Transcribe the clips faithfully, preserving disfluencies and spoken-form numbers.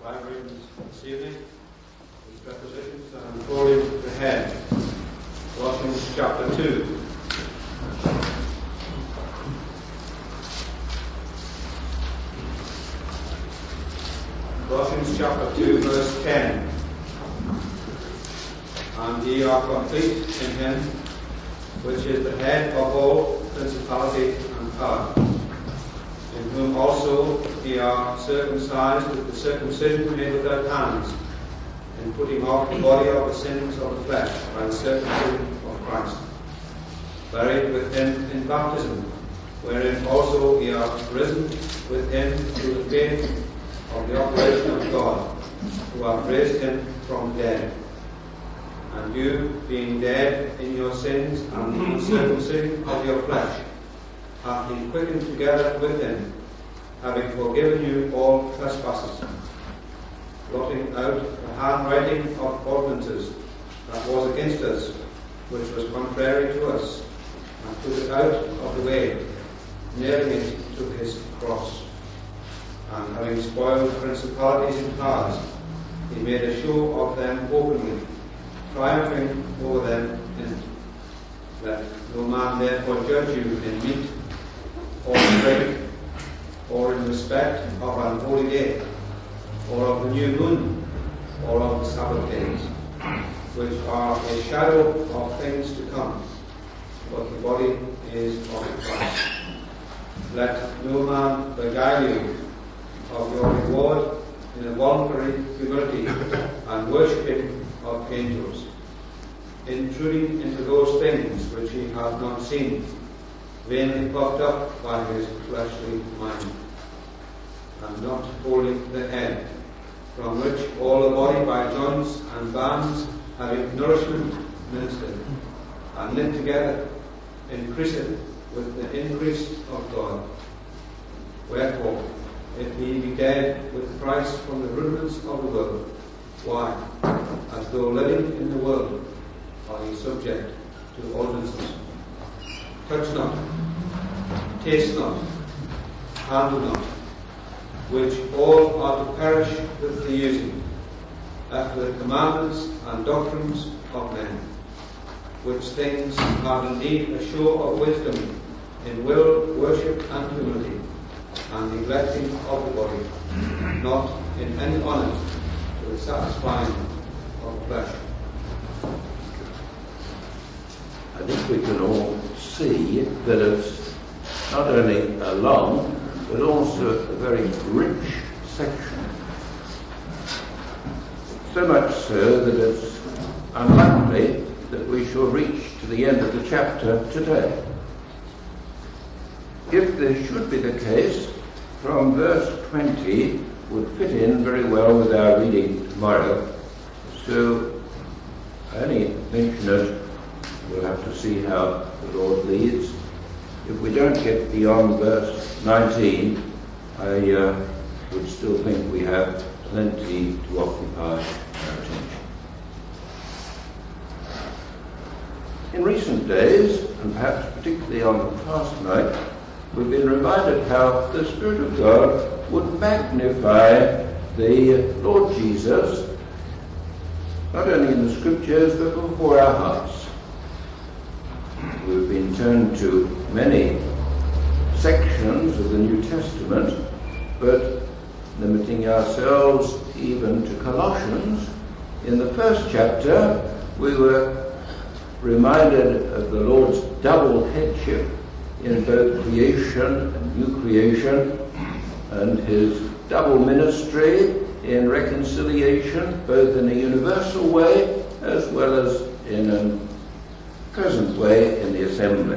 Bible readings this evening, these prepositions, and I'm calling ahead. Colossians chapter two. Colossians chapter two, verse ten. And ye are complete in him, which is the head of all principality and power, in whom also ye are circumcised with the circumcision made without hands, in putting off the body of the sins of the flesh by the circumcision of Christ, buried with him in baptism, wherein also ye are risen with him through the faith of the operation of God, who hath raised him from the dead. And you, being dead in your sins and the uncircumcision of your flesh, hath been quickened together with him, having forgiven you all trespasses, blotting out the handwriting of ordinances that was against us, which was contrary to us, and put it out of the way, nailing it to his cross. And having spoiled principalities and powers, he made a show of them openly, triumphing over them in it. Let no man therefore judge you in meat or in drink, or in respect of an holy day, or of the new moon, or of the Sabbath days, which are a shadow of things to come, but the body is of Christ. Let no man beguile you of your reward in a voluntary humility and worshipping of angels, intruding into those things which he hath not seen, vainly puffed up by his fleshly mind, and not holding the head, from which all the body by joints and bands, having nourishment ministered, and knit together, increaseth with the increase of God. Wherefore, if ye be dead with Christ from the rudiments of the world, why, as though living in the world, are ye subject to ordinances? Touch not, taste not, handle not, which all are to perish with the using, after the commandments and doctrines of men, which things have indeed a show of wisdom in will, worship, and humility, and neglecting of the body, not in any honour to the satisfying of the flesh. I think we can all see that it's not only a long, but also a very rich section. So much so that it's unlikely that we shall reach to the end of the chapter today. If this should be the case, from verse twenty would fit in very well with our reading tomorrow. So I only mention it. We'll have to see how the Lord leads. If we don't get beyond verse nineteen, I uh, would still think we have plenty to occupy our attention. In recent days, and perhaps particularly on the past night, we've been reminded how the Spirit of God would magnify the Lord Jesus, not only in the Scriptures, but before our hearts. We've been turned to many sections of the New Testament, but limiting ourselves even to Colossians, in the first chapter we were reminded of the Lord's double headship in both creation and new creation, and his double ministry in reconciliation, both in a universal way as well as in a present way in the assembly.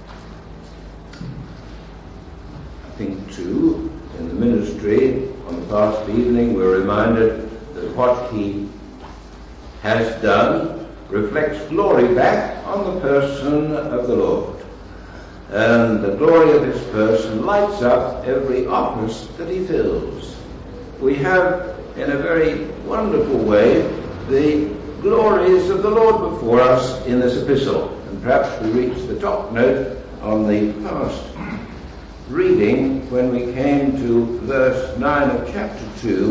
I think too, in the ministry on the past evening, we're reminded that what he has done reflects glory back on the person of the Lord. And the glory of his person lights up every office that he fills. We have, in a very wonderful way, the glories of the Lord before us in this epistle. And perhaps we reached the top note on the past reading when we came to verse nine of chapter two,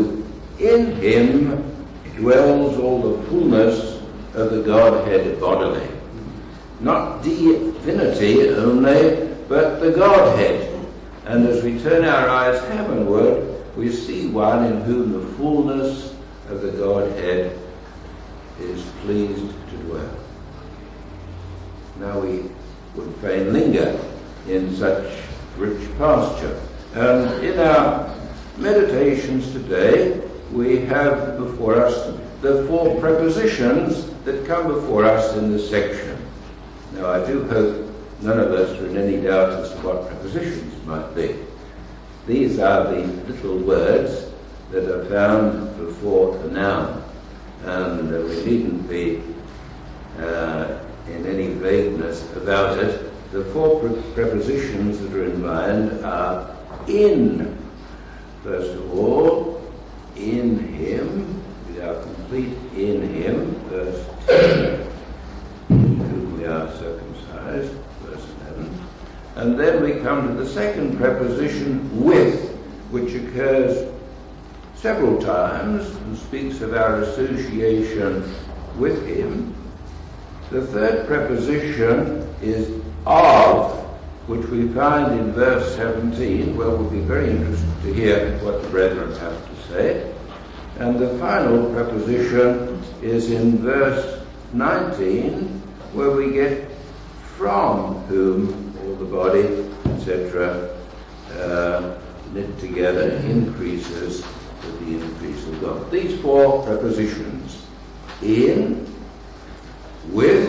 in him dwells all the fullness of the Godhead bodily. Not divinity only, but the Godhead. And as we turn our eyes heavenward, we see one in whom the fullness of the Godhead is pleased to dwell. Now we would fain linger in such rich pasture. And in our meditations today, we have before us the four prepositions that come before us in this section. Now I do hope none of us are in any doubt as to what prepositions might be. These are the little words that are found before the noun, and uh, we needn't be uh, in any vagueness about it. The four pre- prepositions that are in mind are in. First of all, in him, we are complete in him, verse ten, in whom we are circumcised, verse eleven. And then we come to the second preposition, with, which occurs several times and speaks of our association with him. The third preposition is of, which we find in verse seventeen, where we'll be very interested to hear what the brethren have to say. And the final preposition is in verse nineteen, where we get from whom all the body, et cetera, uh, knit together increases with the increase of God. These four prepositions, in, with,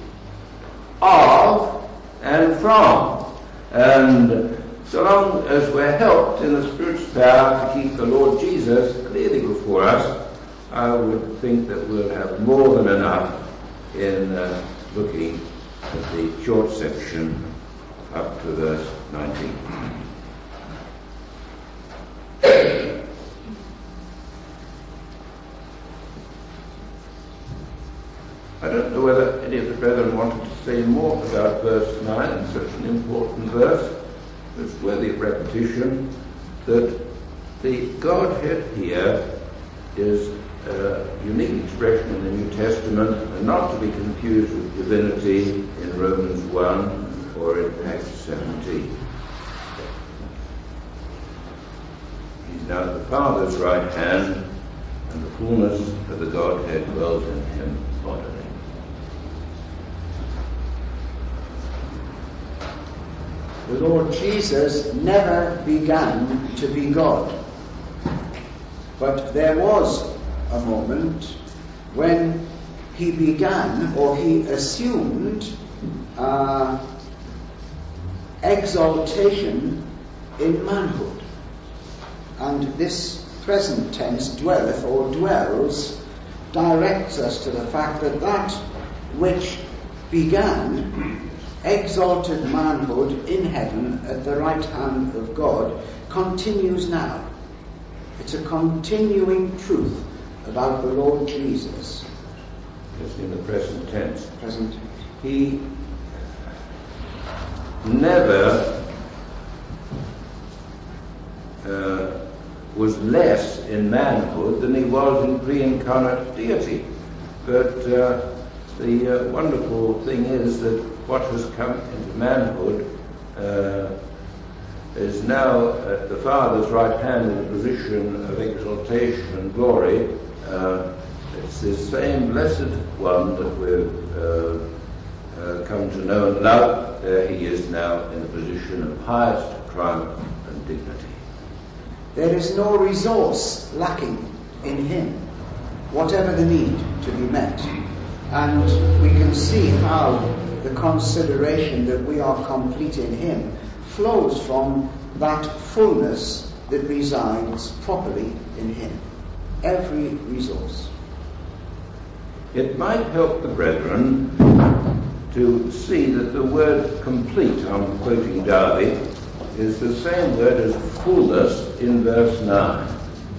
of, and from. And so long as we're helped in the Spirit's power to keep the Lord Jesus clearly before us, I would think that we'll have more than enough in uh, looking at the short section up to verse nineteen. I don't know whether any of the brethren wanted to say more about verse nine, such an important verse. It's worthy of repetition that the Godhead here is a unique expression in the New Testament, and not to be confused with divinity in Romans one or in Acts seventeen. He's now at the Father's right hand, and the fullness of the Godhead dwells in him bodily. The Lord Jesus never began to be God. But there was a moment when he began, or he assumed, uh, exaltation in manhood. And this present tense, dwelleth or dwells, directs us to the fact that that which began exalted manhood in heaven at the right hand of God continues now. It's a continuing truth about the Lord Jesus. Just in the present tense. Present tense. He never uh, was less in manhood than he was in pre-incarnate deity. But uh, the uh, wonderful thing is that what has come into manhood uh, is now at the Father's right hand in a position of exaltation and glory. Uh, it's this same blessed one that we've uh, uh, come to know and love. There he is now in a position of highest triumph and dignity. There is no resource lacking in him, whatever the need to be met. And we can see how the consideration that we are complete in him flows from that fullness that resides properly in him. Every resource. It might help the brethren to see that the word complete, I'm quoting Darby, is the same word as fullness in verse nine.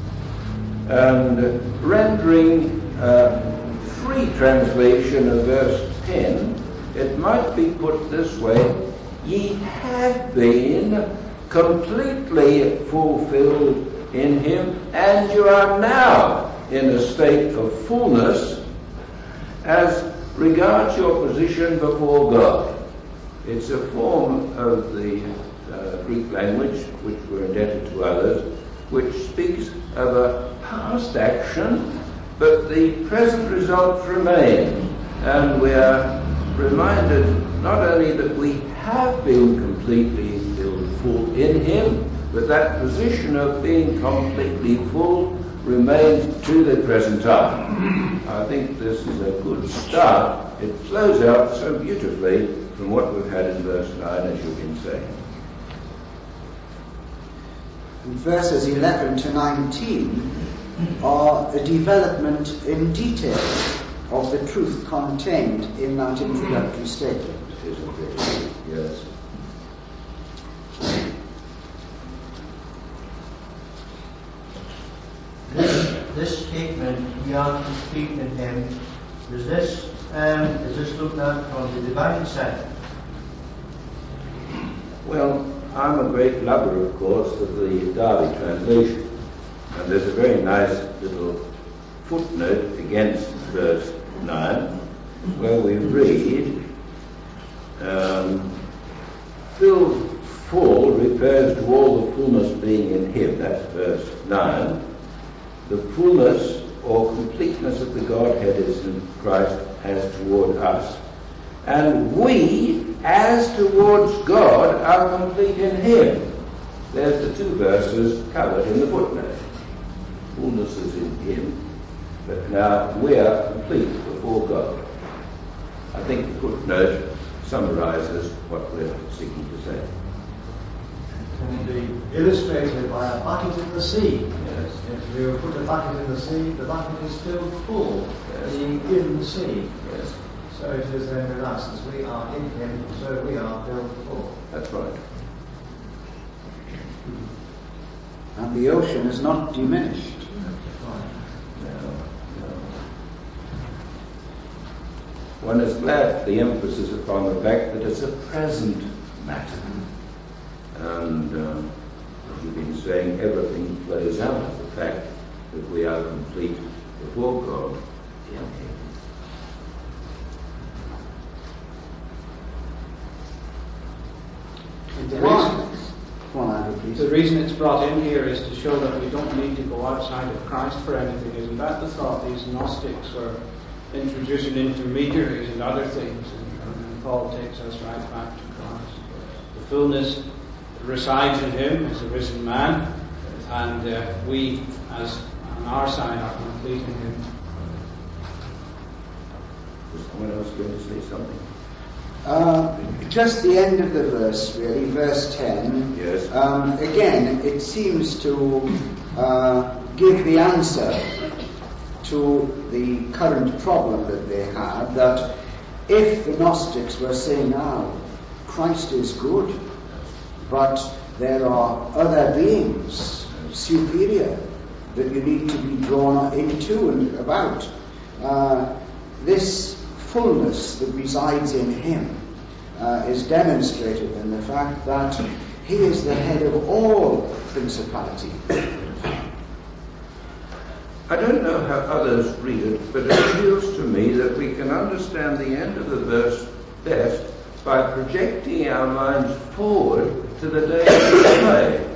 And rendering a free translation of verse ten, it might be put this way: ye have been completely fulfilled in him, and you are now in a state of fullness as regards your position before God. It's a form of the uh, Greek language, which we're indebted to others, which speaks of a past action, but the present results remain. And we are reminded not only that we have been completely filled full in him, but that position of being completely full remains to the present time. I think this is a good start. It flows out so beautifully from what we've had in verse nine, as you've been saying. And verses eleven to nineteen are a development in detail of the truth contained in that introductory statement. Isn't it? Yes. This, this statement, we are complete in him, is this, um, is this looked at from the divine side? Well, I'm a great lover, of course, of the Darby translation. And there's a very nice little footnote against verse nine, where we read, um, filled full refers to all the fullness being in him. That's verse nine. The fullness or completeness of the Godhead is in Christ as toward us. And we, as towards God, are complete in him. There's the two verses covered in the footnote. Fullness is in him, but now we are complete before God. I think the footnote summarizes what we're seeking to say. Can be illustrated by a bucket in the sea. Yes. If you put a bucket in the sea, the bucket is still full, Yes. being in the sea. Yes, So it is then with us, as we are in him, so we are filled full. that's right. And the ocean is not diminished. No, no. One is glad the emphasis upon the fact that it's a present matter. And um, as you've been saying, everything flows out of the fact that we are complete before God in him. The Why? reason, Go on, Andrew, please. the reason it's brought in here is to show that we don't need to go outside of Christ for anything. Isn't that the thought? These Gnostics were introducing intermediaries and other things, and, and Paul takes us right back to Christ. The fullness resides in him as a risen man, and uh, we, as on our side, are complete in him. Was someone else going to say something? Uh, just the end of the verse, really, verse ten. Yes. Um, again, it seems to uh, give the answer to the current problem that they have, that if the Gnostics were saying now, Christ is good, but there are other beings superior that you need to be drawn into and about, uh, this fullness that resides in him uh, is demonstrated in the fact that he is the head of all principality. I don't know how others read it, but it feels to me that we can understand the end of the verse best by projecting our minds forward to the day of display.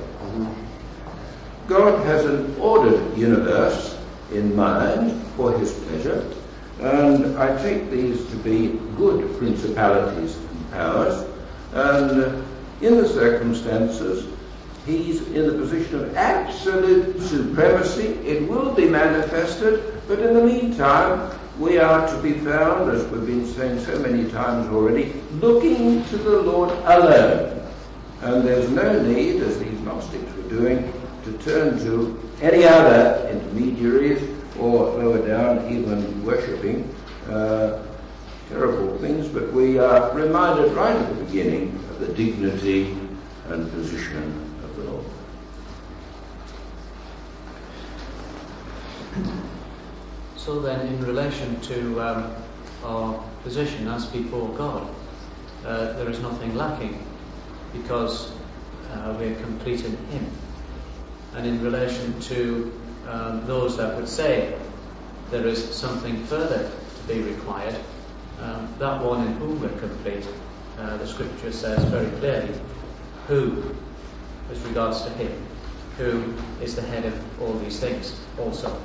God has an ordered universe in mind for his pleasure, and I take these to be good principalities and powers, and in the circumstances he's in the position of absolute supremacy. It will be manifested, but in the meantime we are to be found, as we've been saying so many times already, looking to the Lord alone. And there's no need, as these Gnostics were doing, to turn to any other intermediaries or lower down, even worshipping uh, terrible things, but we are reminded right at the beginning of the dignity and position of the Lord. So then, in relation to um, our position as before God, uh, there is nothing lacking, because uh, we are complete in him. And in relation to um, those that would say there is something further to be required, um, that one in whom we're complete, uh, the scripture says very clearly who, as regards to him, who is the head of all these things also.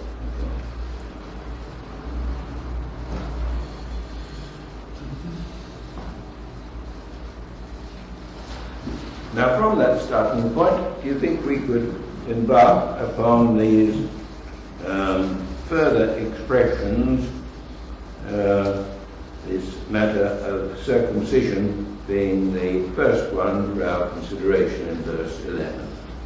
Now, from that starting point, do you think we could embark upon these um, further expressions, uh, this matter of circumcision being the first one for our consideration in verse eleven?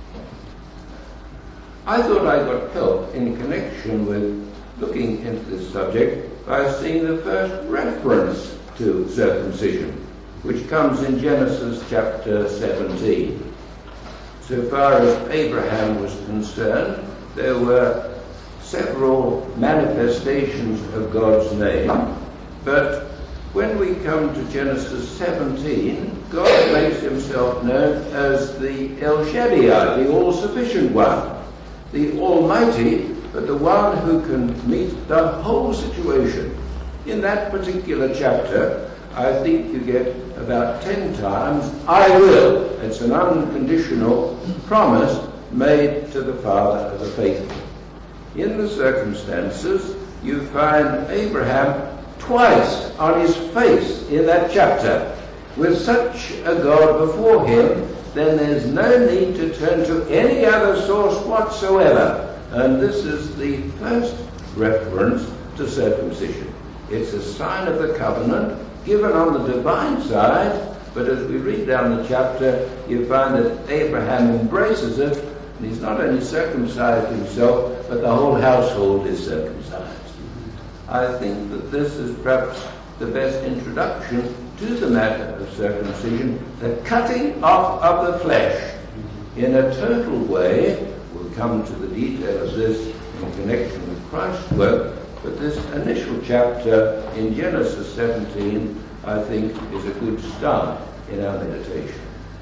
I thought I got help in connection with looking into this subject by seeing the first reference to circumcision, which comes in Genesis chapter seventeen. So far as Abraham was concerned, there were several manifestations of God's name, but when we come to Genesis seventeen, God makes himself known as the El Shaddai, the all-sufficient one, the Almighty, but the one who can meet the whole situation. In that particular chapter, I think you get about ten times, I will. It's an unconditional promise made to the father of the faithful. In the circumstances, you find Abraham twice on his face in that chapter. With such a God before him, then there's no need to turn to any other source whatsoever. And this is the first reference to circumcision. It's a sign of the covenant given on the divine side, but as we read down the chapter, you find that Abraham embraces it, and he's not only circumcised himself, but the whole household is circumcised. I think that this is perhaps the best introduction to the matter of circumcision, the cutting off of the flesh in a total way. We'll come to the detail of this in connection with Christ's work, but this initial chapter in Genesis seventeen, I think, is a good start in our meditation.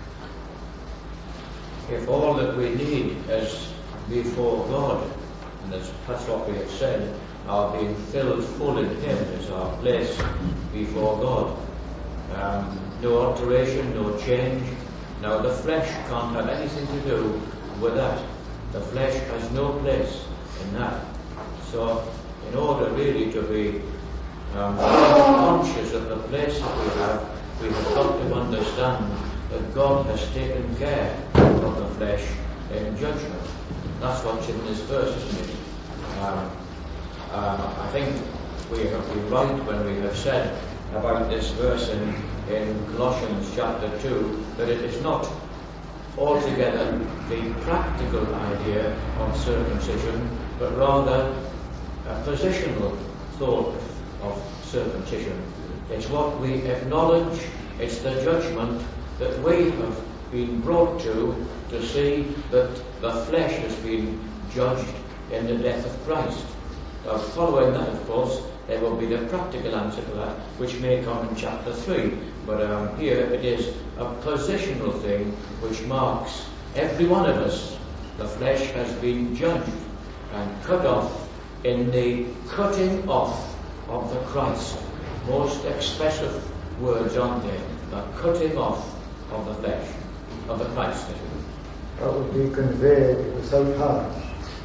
If all that we need is before God, and that's, that's what we have said, are being filled full in Him is our place before God. Um, no alteration, no change. Now the flesh can't have anything to do with that. The flesh has no place in that. So in order really to be um, conscious of the place that we have, we have got to understand that God has taken care of the flesh in judgment. That's what's in this verse, isn't it? Um, uh, I think we have been right when we have said about this verse in, in Colossians chapter two, that it is not altogether the practical idea of circumcision, but rather a positional thought of circumcision. It's what we acknowledge, it's the judgment that we have been brought to, to see that the flesh has been judged in the death of Christ. Now, following that, of course, there will be the practical answer to that, which may come in chapter three. But um, here it is a positional thing which marks every one of us. The flesh has been judged and cut off in the cutting off of the Christ. Most expressive words, aren't they? The cutting off of the flesh, of the Christ. That would be conveyed without harm.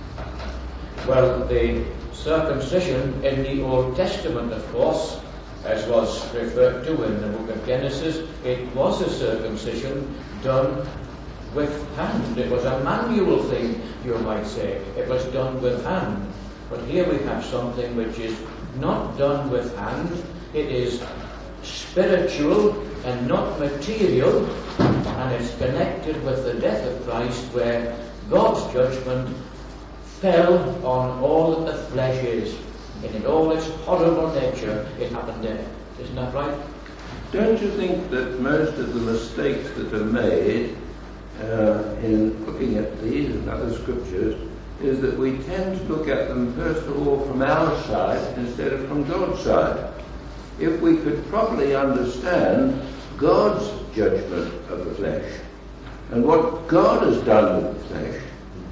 Well, the circumcision in the Old Testament, of course, as was referred to in the book of Genesis, it was a circumcision done with hand. It was a manual thing, you might say. It was done with hand. But here we have something which is not done with hand. It is spiritual and not material, and it's connected with the death of Christ, where God's judgment fell on all that the flesh is. And in all its horrible nature, it happened there. Isn't that right? Don't you think that most of the mistakes that are made uh, in looking at these and other scriptures is that we tend to look at them first of all from our side instead of from God's side? If we could properly understand God's judgment of the flesh and what God has done with the flesh,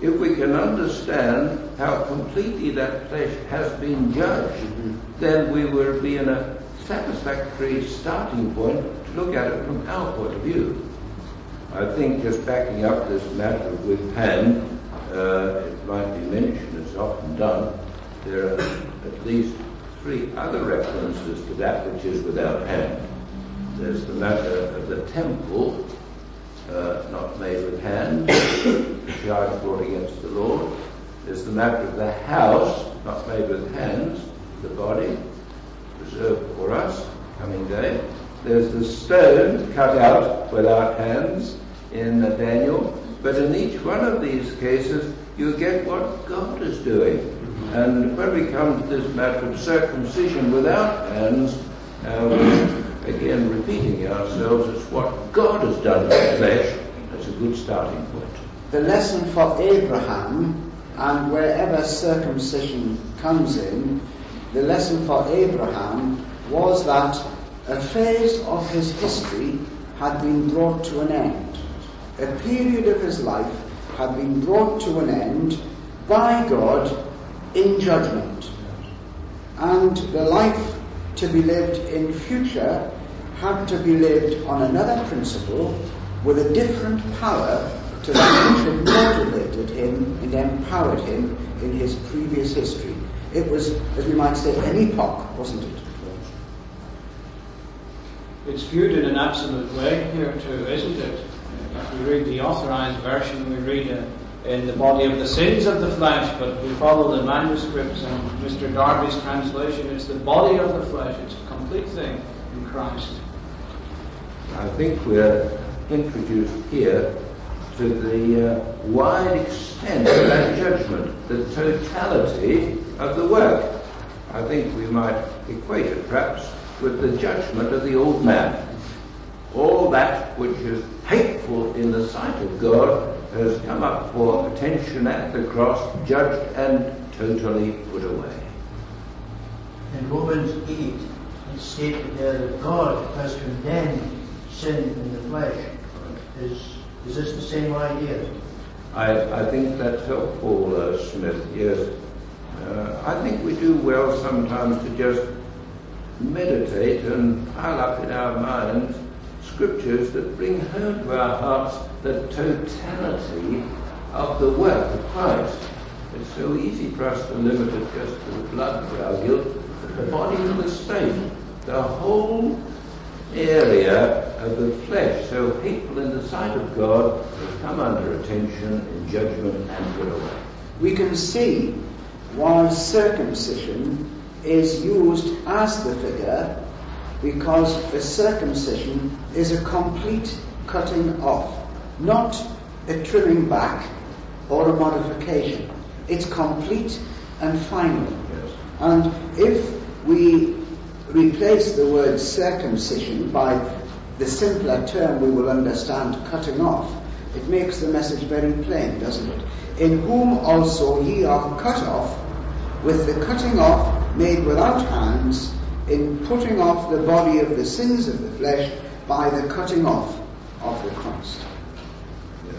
if we can understand how completely that flesh has been judged, mm-hmm. then we will be in a satisfactory starting point to look at it from our point of view. I think just backing up this matter with hand, uh, it might be mentioned, as often done, there are at least three other references to that which is without hand. There's the matter of the temple, uh, not made with hands, charge brought against the Lord. There's the matter of the house, not made with hands, the body, reserved for us, coming day. There's the stone cut out without hands in uh, Daniel. But in each one of these cases, you get what God is doing. Mm-hmm. And when we come to this matter of circumcision without hands, uh, we're again repeating ourselves, it's what God has done with the flesh. That's a good starting point. The lesson for Abraham, and wherever circumcision comes in, the lesson for Abraham was that a phase of his history had been brought to an end. A period of his life had been brought to an end by God in judgment. And the life to be lived in future had to be lived on another principle with a different power to that which had motivated him and empowered him in his previous history. It was, as we might say, an epoch, wasn't it? It's viewed in an absolute way here too, isn't it? If we read the authorized version, we read uh, in the body of the sins of the flesh, but we follow the manuscripts and Mister Darby's translation, it's the body of the flesh, it's a complete thing in Christ. I think we're introduced here to the uh, wide extent of that judgment, the totality of the work. I think we might equate it perhaps with the judgment of the old man. All that which is hateful in the sight of God has come up for attention at the cross, judged and totally put away. In Romans eight, it's stated there that God has condemned sin in the flesh. Is, is this the same idea? I, I think that's helpful, uh, Smith, yes. Uh, I think we do well sometimes to just meditate and pile up in our minds scriptures that bring home to our hearts the totality of the work of Christ. It's so easy for us to limit it just to the blood for our guilt, but the body and the state, the whole area of the flesh, so hateful in the sight of God, has come under attention in judgment and put away. We can see why circumcision is used as the figure, because the circumcision is a complete cutting off, not a trimming back or a modification. It's complete and final. Yes. And if we replace the word circumcision by the simpler term we will understand, cutting off, it makes the message very plain, doesn't it? In whom also ye are cut off with the cutting off made without hands, in putting off the body of the sins of the flesh by the cutting off of the Christ. Yes.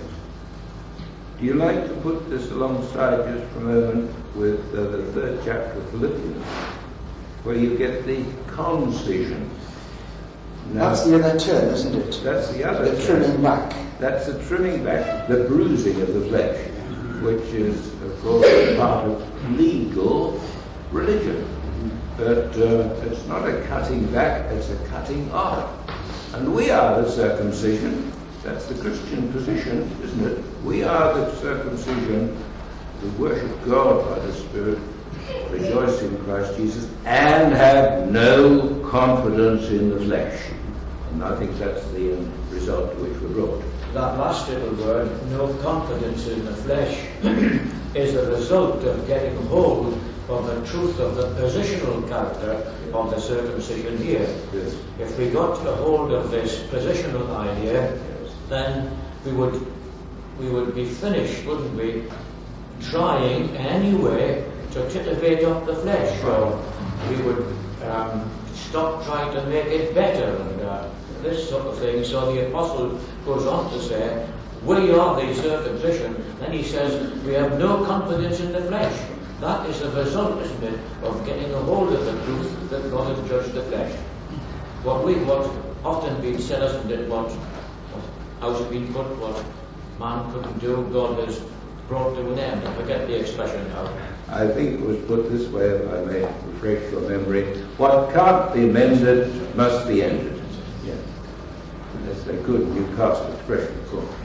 Do you like to put this alongside just for a moment with uh, the third chapter of Philippians, where you get the concision? Now, that's the other term, isn't it? That's the other The term. trimming back. That's the trimming back, the bruising of the flesh, which is, of course, part of legal religion. But uh, it's not a cutting back, it's a cutting off. And we are the circumcision. That's the Christian position, isn't it? We are the circumcision who worship God by the Spirit, rejoice in Christ Jesus, and have no confidence in the flesh. And I think that's the end result to which we're brought. That last little word, no confidence in the flesh, is a result of getting hold of the truth of the positional character of the circumcision here. Yes. If we got a hold of this positional idea, Yes. then we would we would be finished, wouldn't we? Trying anyway to titivate up the flesh, or we would um, stop trying to make it better and uh, this sort of thing. So the apostle goes on to say, we are the circumcision, then he says we have no confidence in the flesh. That is the result, isn't it, of getting a hold of the truth that God has judged the flesh. What we what often been said, isn't it, what, what how's it been put, what man couldn't do, God has brought to an end. I forget the expression now. I think it was put this way, if I may refresh your memory. What can't be mended must be ended. Yeah. That's a good Newcastle expression, of course.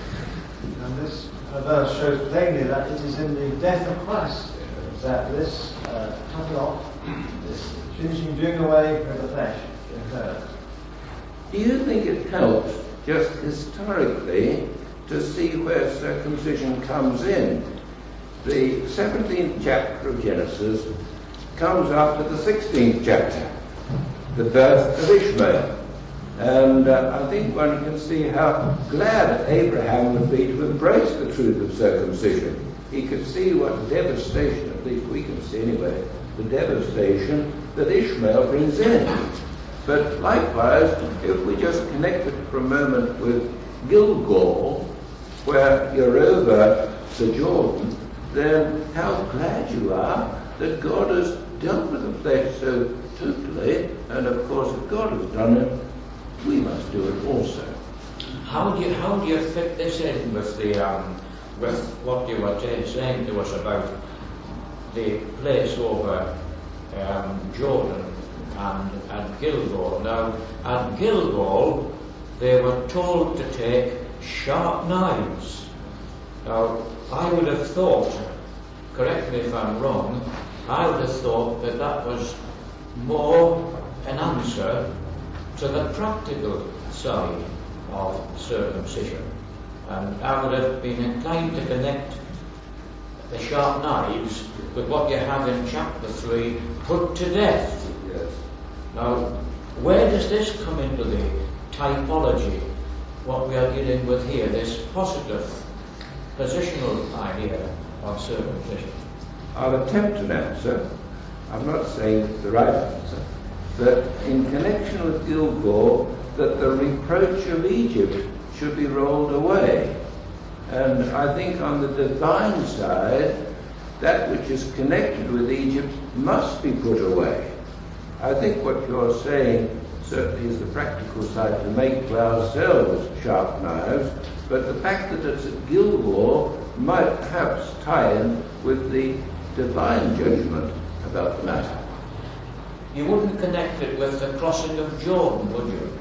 And this verse shows plainly that it is in the death of Christ that this uh, cut off, this finishing, doing away with the flesh occurs. Do you think it helps, just historically, to see where circumcision comes in? The seventeenth chapter of Genesis comes after the sixteenth chapter, the birth of Ishmael. And uh, I think one can see how glad Abraham would be to embrace the truth of circumcision. He could see what devastation, at least we can see anyway, the devastation that Ishmael brings in. But likewise, if we just connect it for a moment with Gilgal, where you're over the Jordan, then how glad you are that God has dealt with the flesh so totally, and of course if God has done it, we must do it also. How do you how do you fit this in with the um, with what you were t- saying to us about the place over um, Jordan and at Gilgal? Now at Gilgal they were told to take sharp knives. Now I would have thought, correct me if I'm wrong, I would have thought that that was more an answer to the practical side of circumcision. And I would have been inclined to connect the sharp knives with what you have in chapter three, put to death. Yes. Now, where does this come into the typology, what we are dealing with here, this positive, positional idea of circumcision? I'll attempt an answer. I'm not saying it's the right answer. But in connection with Gilgal, that the reproach of Egypt should be rolled away. And I think on the divine side, that which is connected with Egypt must be put away. I think what you're saying certainly is the practical side, to make for ourselves sharp knives, but the fact that it's at Gilgal might perhaps tie in with the divine judgment about the matter. You wouldn't connect it with the crossing of Jordan, would you?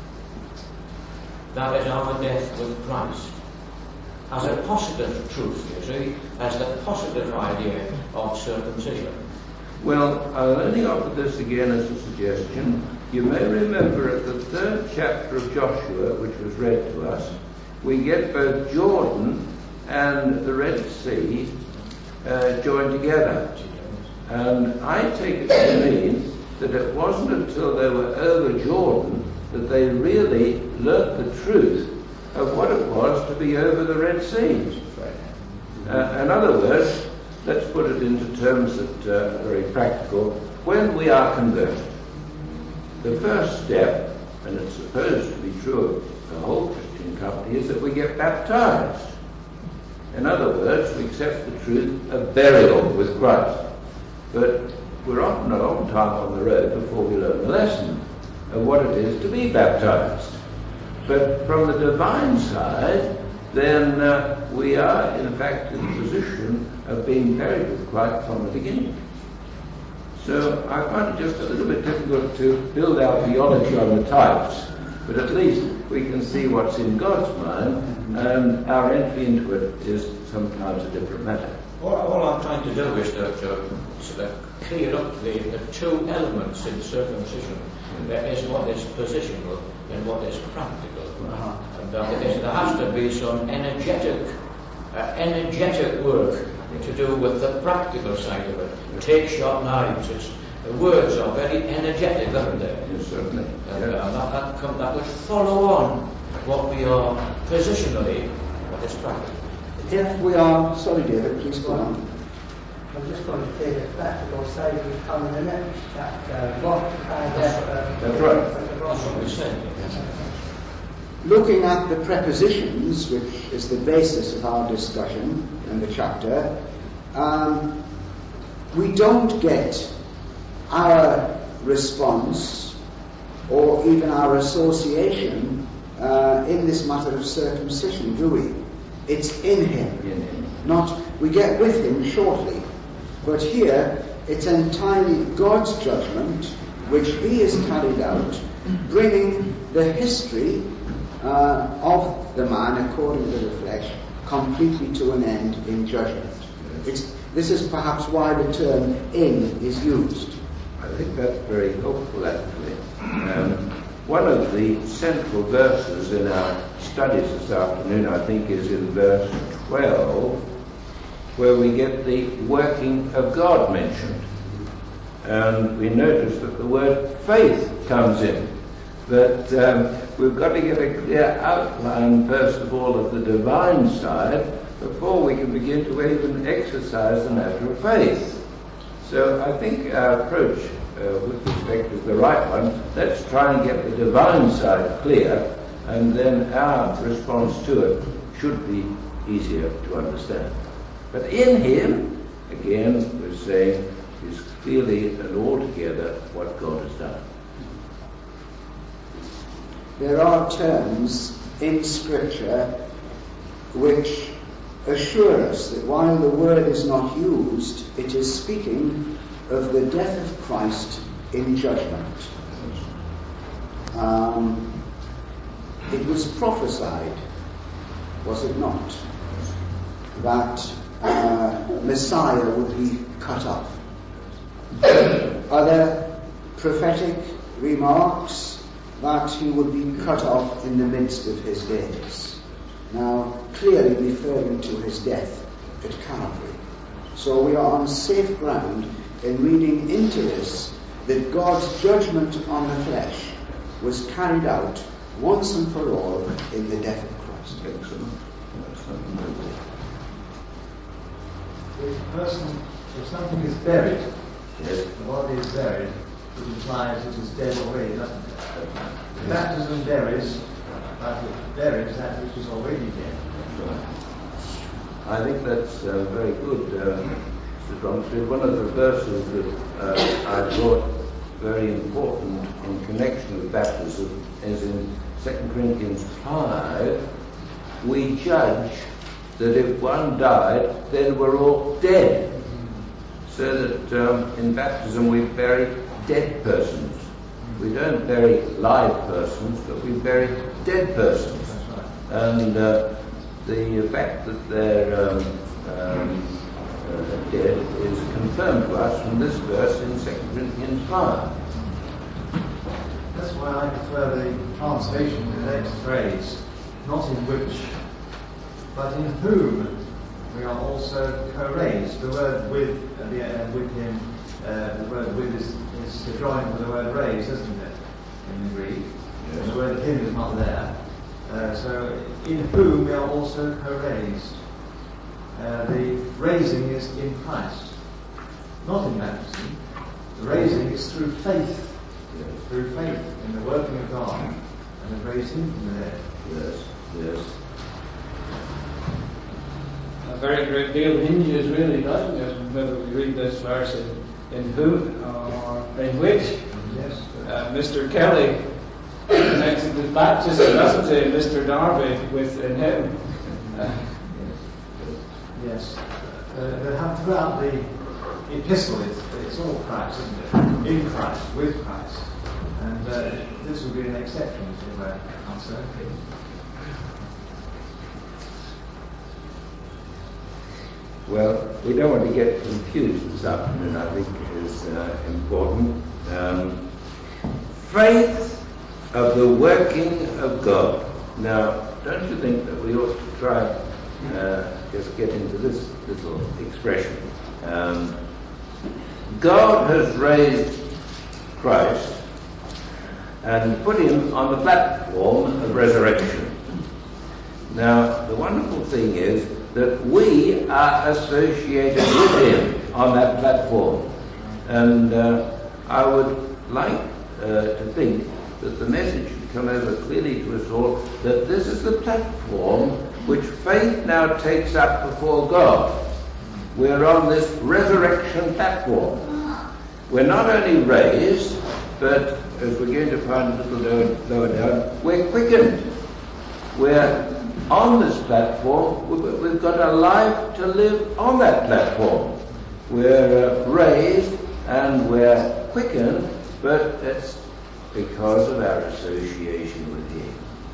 That is our death with Christ. As a positive truth, you see, as the positive idea of circumcision. Well, I'll only offer this again as a suggestion. You may remember at the third chapter of Joshua, which was read to us, we get both Jordan and the Red Sea uh, joined together. And I take it to mean that it wasn't until they were over Jordan that they really learnt the truth of what it was to be over the Red Sea. Uh, in other words, let's put it into terms that uh, are very practical. When we are converted, the first step, and it's supposed to be true of the whole Christian company, is that we get baptized. In other words, we accept the truth of burial with Christ. But we're often a long time on the road before we learn the lesson of what it is to be baptized. But from the divine side, then uh, we are in fact in the position of being buried with Christ from the beginning. So I find it just a little bit difficult to build our theology on the types, but at least we can see what's in God's mind, and our entry into it is sometimes a different matter. All, all I'm trying to do is to, to sort of clear up the, the two elements in circumcision. There is what is positional and what is practical. Uh-huh. And uh, there, there has to be some energetic, uh, energetic work to do with the practical side of it. Take sharp knives. It's, the words are very energetic, aren't they? Yes, certainly. And, Yes. uh, that, that, come, that would follow on what we are positionally, what is practical. If we are, sorry David, please go on. I'm just going to take a practical side we come in it, that uh, what I get. Uh, That's right. That's what we said. looking at the prepositions, which is the basis of our discussion in the chapter, um, we don't get our response or even our association uh, in this matter of circumcision, do we? It's in him. In him. Not, we get with him shortly. But here, it's entirely God's judgment which he has carried out, bringing the history uh, of the man according to the flesh completely to an end in judgment. It's, this is perhaps why the term in is used. I think that's very helpful, actually. Um, one of the central verses in our studies this afternoon, I think, is in verse twelve, where we get the working of God mentioned. And we notice that the word faith comes in. But um, we've got to get a clear outline, first of all, of the divine side before we can begin to even exercise the matter of faith. So I think our approach uh, with respect is the right one. Let's try and get the divine side clear, and then our response to it should be easier to understand. But in him, again, we're saying, is clearly and altogether what God has done. There are terms in Scripture which assure us that while the word is not used, it is speaking of the death of Christ in judgment. Um, it was prophesied, was it not, that uh, Messiah would be cut off. Are there prophetic remarks that he would be cut off in the midst of his days? Now, clearly referring to his death at Calvary. So we are on safe ground in reading into this that God's judgment on the flesh was carried out once and for all in the death of Christ. Excellent. If a person, if something is buried, Yes. the body is buried, it implies it is dead already, doesn't it? Baptism buries, but it buries that which is already dead. I think that's uh, very good, uh, Mister Bromfield. One of the verses that uh, I thought very important in connection with baptism is in Second Corinthians five. We judge that if one died, then we're all dead. So that um, in baptism we bury dead persons. We don't bury live persons, but we bury dead persons. And uh, the fact that they're um, um, uh, dead is confirmed to us from this verse in Second Corinthians five. That's why I prefer the translation of the next phrase, not in which, but in whom we are also co-raised. The word with, uh, the, uh, with him, uh, the word with is, is joined with the word raised, isn't it, in the Greek? Yes. And the word him is not there. Uh, so, in whom we are also co-raised. Uh, the raising is in Christ, not in baptism. The raising is through faith, Yes. through faith in the working of God, and the raised him from the dead. Yes, yes. A very great deal hinges really, doesn't it, whether we read this verse in, in who or in which. Yes. Uh, Mister Kelly connected with baptism, doesn't he, Mister Darby, with in him. Uh, Yes. Uh, they have throughout the epistle, it's, it's all Christ, isn't it? In Christ, with Christ. And uh, this would be an exception to their answer. Well, we don't want to get confused this afternoon, I think is uh, important. Um, faith of the working of God. Now, don't you think that we ought to try uh, just get into this little expression? Um, God has raised Christ and put him on the platform of resurrection. Now, the wonderful thing is that we are associated with him on that platform. And uh, I would like uh, to think that the message that come over clearly to us all that this is the platform which faith now takes up before God. We're on this resurrection platform. We're not only raised, but as we're going to find a little lower, lower down, we're quickened. We're on this platform. We've, we've got a life to live on that platform. We're uh, raised and we're quickened, but it's because of our association with Him.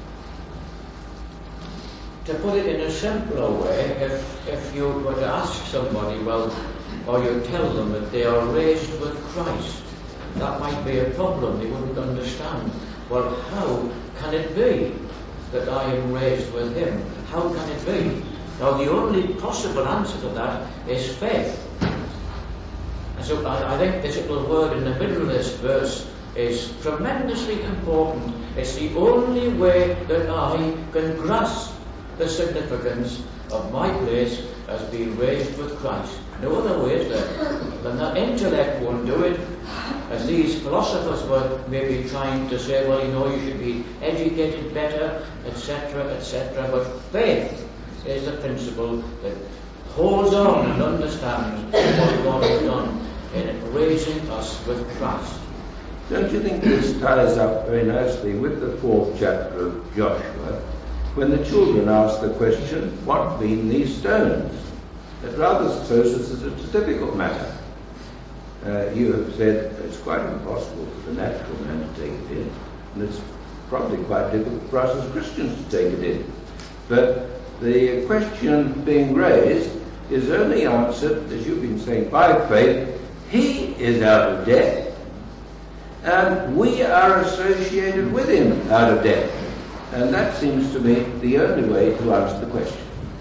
To put it in a simpler way, if, if you were to ask somebody, well, or you tell them that they are raised with Christ, that might be a problem. They wouldn't understand. Well, how can it be that I am raised with Him? How can it be? Now, the only possible answer to that is faith. And so I, I think this little word in the middle of this verse is tremendously important. It's the only way that I can grasp the significance of my place as being raised with Christ. No other way is there. Then that intellect won't do it. As these philosophers were maybe trying to say, well, you know, you should be educated better, et cetera, et cetera. But faith is the principle that holds on and understands what God has done in raising us with Christ. Don't you think this ties up very nicely with the fourth chapter of Joshua, when the children ask the question, what mean these stones? It rather shows us that it's a difficult matter. Uh, you have said it's quite impossible for the natural man to take it in, and it's probably quite difficult for us as Christians to take it in. But the question being raised is only answered, as you've been saying, by faith. He is out of death, and we are associated with Him out of death. And that seems to me the only way to answer the question.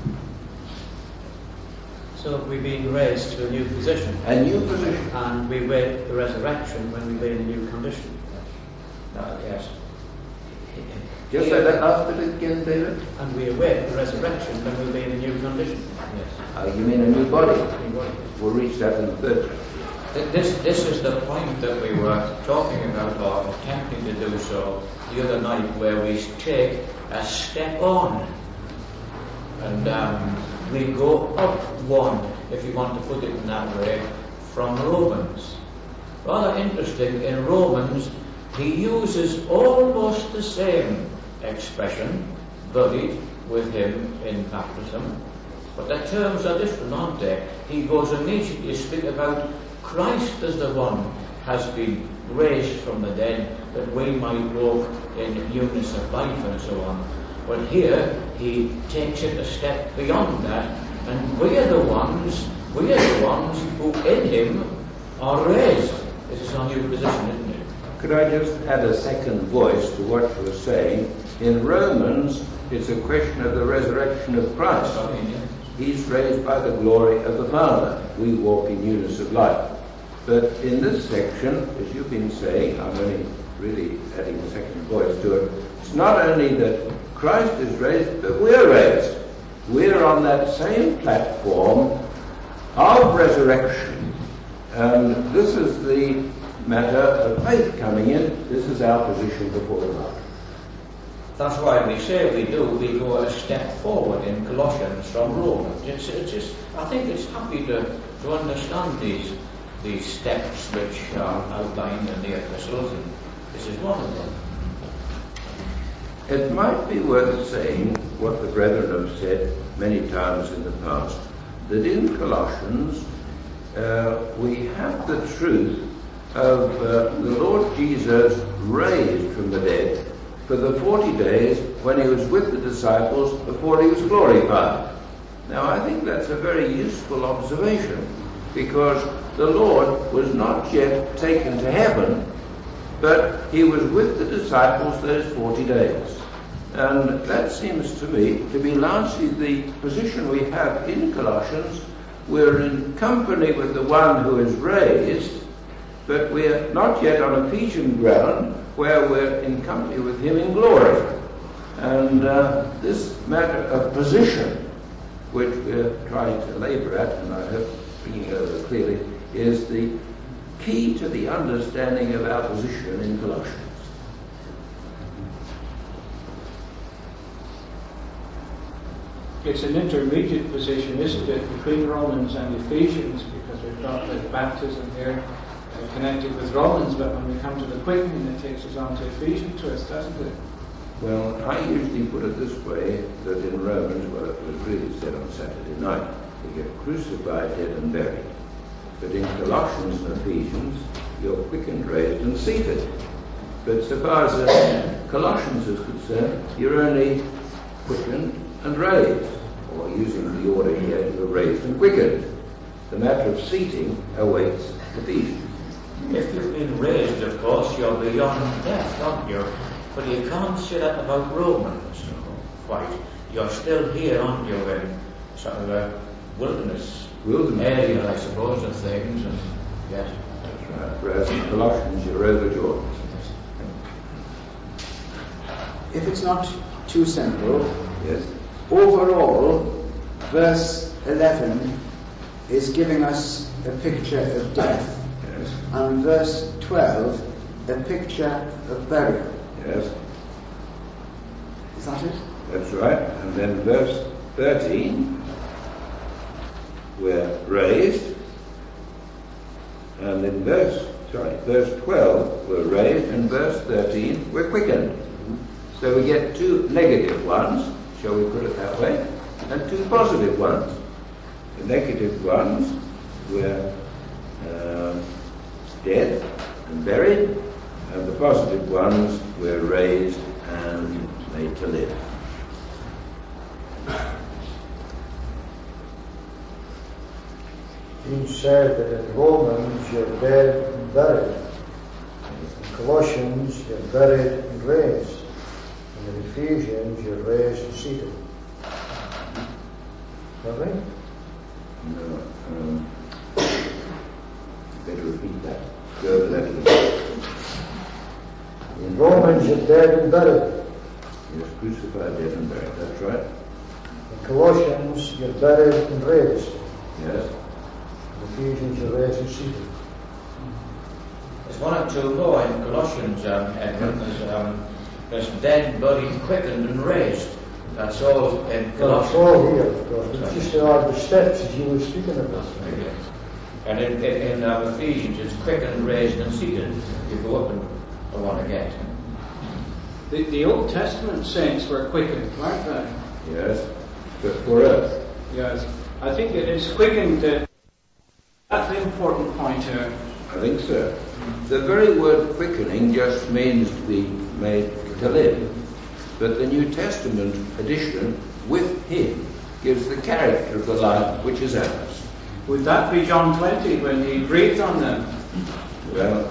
So we've been raised to a new position. A new position. And we wait the resurrection when we be in a new condition. Uh, yes. Just say that last bit again, David. And we await the resurrection when we'll be in a new condition. Yes. Uh, you mean a new body? New body. We'll reach that in the third chapter. This, this is the point that we were talking about, or attempting to do so, the other night, where we take a step on. And um, we go up one, if you want to put it in that way, from Romans. Rather interesting, in Romans, he uses almost the same expression, buried with Him in baptism, but the terms are different, aren't they? He goes immediately to speak about Christ as the one has been raised from the dead, that we might walk in newness of life and so on. But here he takes it a step beyond that, and we are the ones, we are the ones who in Him are raised. This is our new position, isn't it? Could I just add a second voice to what you were saying? In Romans, it's a question of the resurrection of Christ. He's raised by the glory of the Father. We walk in newness of life. But in this section, as you've been saying, I'm only really adding a second voice to it, it's not only that Christ is raised, but we're raised. We're on that same platform of resurrection. And this is the matter of faith coming in. This is our position before God. That's why we say we do, we go a step forward in Colossians from Romans. It's, it's just, I think it's happy to, to understand these these steps which are outlined in the epistles, and this is one of them. It might be worth saying what the brethren have said many times in the past, that in Colossians uh, we have the truth of uh, the Lord Jesus raised from the dead for the forty days when He was with the disciples before He was glorified. Now I think that's a very useful observation, because the Lord was not yet taken to heaven, but He was with the disciples those forty days. And that seems to me to be largely the position we have in Colossians. We're in company with the one who is raised, but we're not yet on Ephesian ground where we're in company with Him in glory. And uh, this matter of position, which we're trying to labour at, and I hope bringing it over clearly, is the key to the understanding of our position in Colossians. it's an intermediate position, isn't it, between Romans and Ephesians, because we've got the baptism here uh, connected with Romans, but when we come to the quickening, it takes us on to Ephesians twist, doesn't it? Well, I usually put it this way, that in Romans, well, it was really said on Saturday night, we get crucified, dead and buried. But in Colossians and Ephesians, you're quickened, raised and seated. But so far as uh, Colossians is concerned, you're only quickened and raised, or using the order here, you're raised and quickened. The matter of seating awaits Ephesians. If you've been raised, of course, you're beyond death, aren't you? But you can't say that about Romans, quite. You're still here, aren't you, in sort of a wilderness, Wilderness area, I suppose, of things, and yes. That's right. Whereas in Colossians, you're over Jordan. If it's not too simple, Yes. overall, verse eleven is giving us a picture of death, Yes. and verse twelve a picture of burial. Yes. Is that it? That's right. And then verse thirteen, we're raised. And in verse, sorry, verse twelve, we're raised. And verse thirteen, we're quickened. So we get two negative ones, shall we put it that way, and two positive ones. The negative ones, we're uh, dead and buried. And the positive ones, we're raised and made to live. He said that in Romans you're dead and buried. In Colossians you're buried and raised. And in Ephesians you're raised and seated. Not right? No, um, better repeat that. Go over that a little. In Romans you're dead and buried. Yes, crucified, dead and buried. That's right. In Colossians you're buried and raised. Yes. In Ephesians you're raised and seated. There's one or two more in Colossians, um, Edmund. There's, um, there's dead, buried, quickened, and raised. That's all in Well, it's Colossians. all here, of course. It's just there are the steps as you were speaking about. And in, in, in uh, Ephesians, it's quickened, raised, and seated. You go up and I want to get. The, the Old Testament saints were quickened, weren't they? Yes. But for us, Yes. I think it is quickened. Uh, that's the important point here. I think so. The very word quickening just means to be made to live. But the New Testament edition, with him, gives the character of the life which is ours. Would that be John twenty when he breathed on them? Well,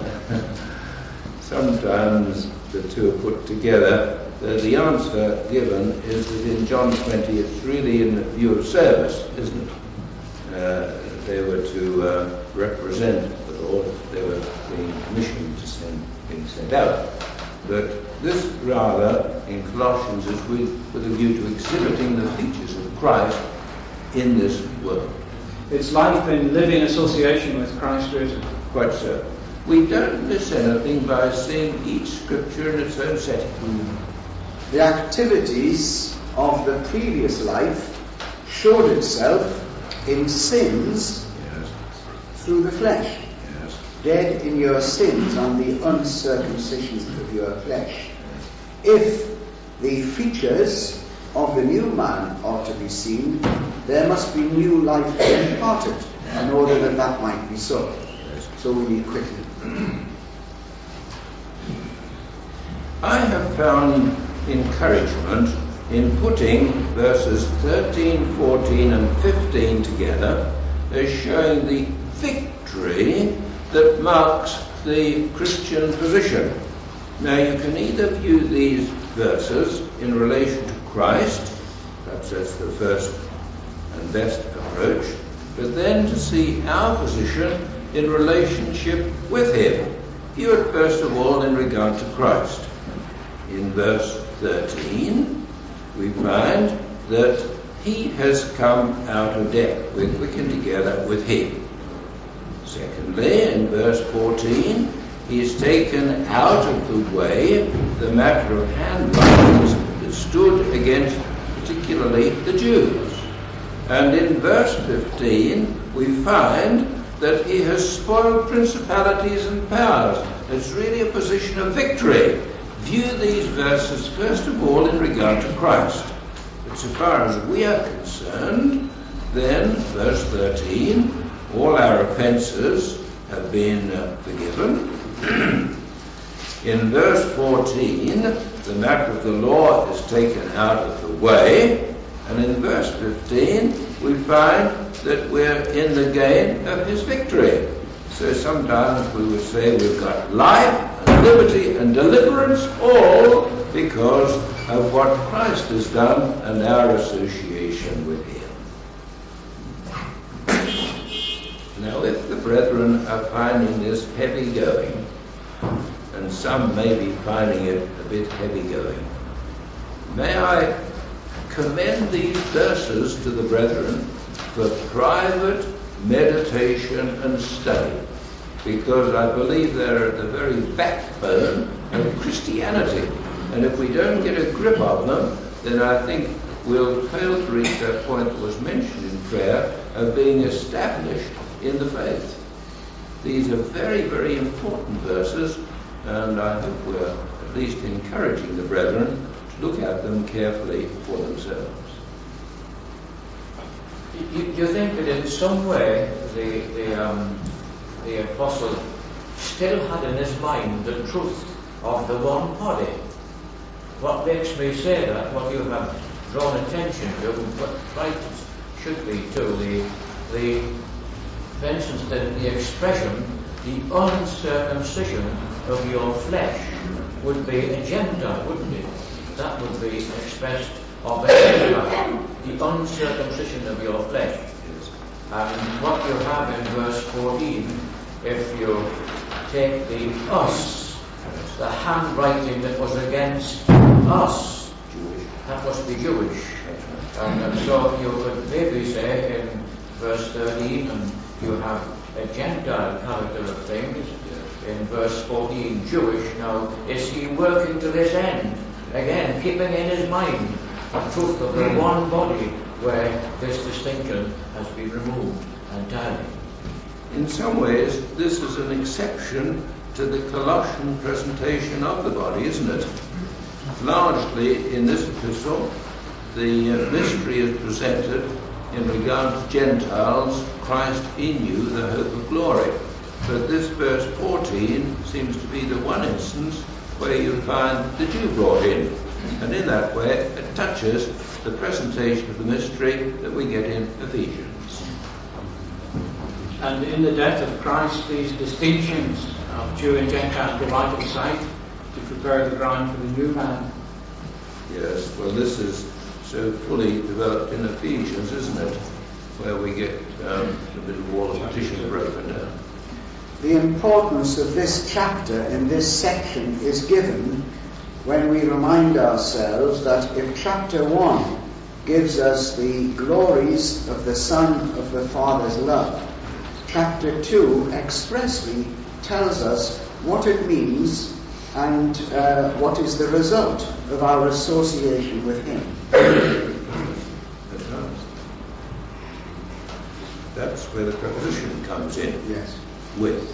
sometimes the two are put together. The, the answer given is that in John twenty it's really in view of service, isn't it? Uh, they were to uh, represent the Lord. They were being commissioned to send, being sent out. But this rather, in Colossians, is with, with a view to exhibiting the features of Christ in this world. It's life in living association with Christ risen. Quite so. We don't miss anything by seeing each scripture in its own setting. The activities of the previous life showed itself in sins Yes. through the flesh. Yes. Dead in your sins and the uncircumcision of your flesh. If the features of the new man are to be seen, there must be new life imparted in order that that might be so. So we need quickening. I have found encouragement in putting verses thirteen, fourteen and fifteen together as showing the victory that marks the Christian position. Now you can either view these verses in relation to Christ, perhaps that's the first and best approach, but then to see our position in relationship with him. View it first of all in regard to Christ. In verse thirteen, we find that he has come out of death. We're quickened together with him. Secondly, in verse fourteen, he's taken out of the way the matter of handwritings that stood against the particularly the Jews. And in verse fifteen, we find that he has spoiled principalities and powers. It's really a position of victory. View these verses, first of all, in regard to Christ. But so far as we are concerned, then, verse thirteen, all our offences have been uh, forgiven. In verse fourteen, the matter of the law is taken out of the way. And in verse fifteen, we find that we're in the gain of his victory. So sometimes we would say we've got life and liberty and deliverance, all because of what Christ has done and our association with him. Now, if the brethren are finding this heavy going, and some may be finding it a bit heavy going, may I commend these verses to the brethren for private meditation and study, because I believe they're at the very backbone of Christianity. And if we don't get a grip of them, then I think we'll fail to reach that point that was mentioned in prayer of being established in the faith. These are very, very important verses, and I hope we're at least encouraging the brethren to look at them carefully for themselves. Do you, you think that in some way the, the, um, the apostle still had in his mind the truth of the one body? What makes me say that, what you have drawn attention to, what right should be to, the, the for instance, the, the expression, the uncircumcision of your flesh, would be a Gentile, wouldn't it? That would be expressed of a Gentile, the uncircumcision of your flesh. And what you have in verse fourteen, if you take the us, the handwriting that was against us, that must be Jewish. And, and so you could maybe say in verse thirteen, and you have a Gentile character of things. In verse fourteen, Jewish. Now, is he working to this end? Again, keeping in his mind the truth of the one body where this distinction has been removed entirely. In some ways, this is an exception to the Colossian presentation of the body, isn't it? Largely, in this epistle, the uh, mystery is presented in regard to Gentiles, Christ in you, the hope of glory. But this verse fourteen seems to be the one instance where you find the Jew brought in. And in that way, it touches the presentation of the mystery that we get in Ephesians. And in the death of Christ, these distinctions of Jew and Gentile were right in sight to prepare the ground for the new man. Yes, well, this is so fully developed in Ephesians, isn't it? Where we get um, the middle wall of partition broken down. The importance of this chapter in this section is given when we remind ourselves that if chapter one gives us the glories of the Son of the Father's love, chapter two expressly tells us what it means and uh, what is the result of our association with him. That's where the preposition comes in. Yes. With.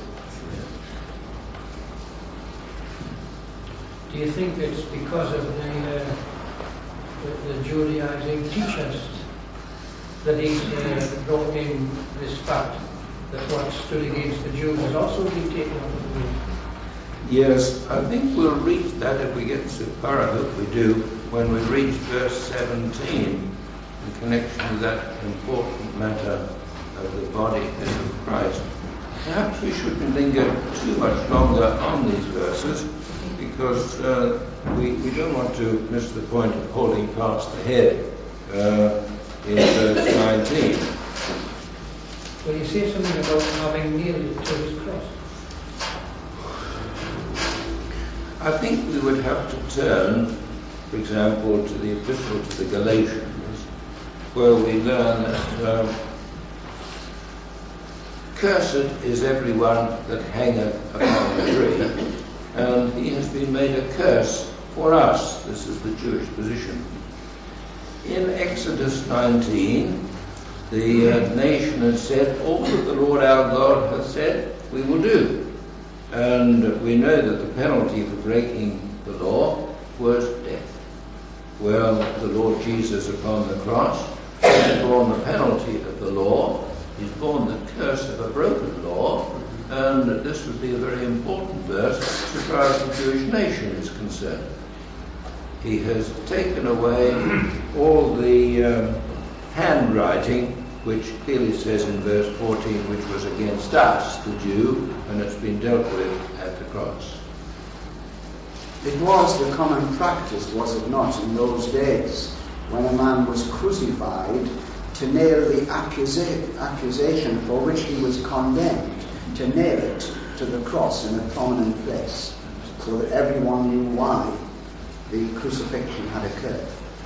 Do you think it's because of the, uh, the, the Judaizing teachers that he's uh, brought in this fact that what stood against the Jews has also been taken out of the way? Yes, I think we'll reach that if we get so far, I hope we do, when we reach verse seventeen in connection with that important matter of the body and of Christ. Perhaps we shouldn't linger too much longer on these verses, because uh, we, we don't want to miss the point of holding fast the head uh, in verse nineteen. Will you say something about having nailed it to his cross? I think we would have to turn, for example, to the epistle to the Galatians, where we learn that um, cursed is everyone that hangeth upon a tree, and he has been made a curse for us. This is the Jewish position. in Exodus nineteen, the uh, nation had said, all that the Lord our God hath said, we will do. And we know that the penalty for breaking the law was death. Well, the Lord Jesus upon the cross has borne the penalty of the law. He's borne the curse of a broken law. And this would be a very important verse as far as the Jewish nation is concerned. He has taken away all the um, handwriting, which clearly says in verse fourteen, which was against us, the Jew, and it's been dealt with at the cross. It was the common practice, was it not, in those days, when a man was crucified, to nail the accusa- accusation for which he was condemned, to nail it to the cross in a prominent place, so that everyone knew why the crucifixion had occurred.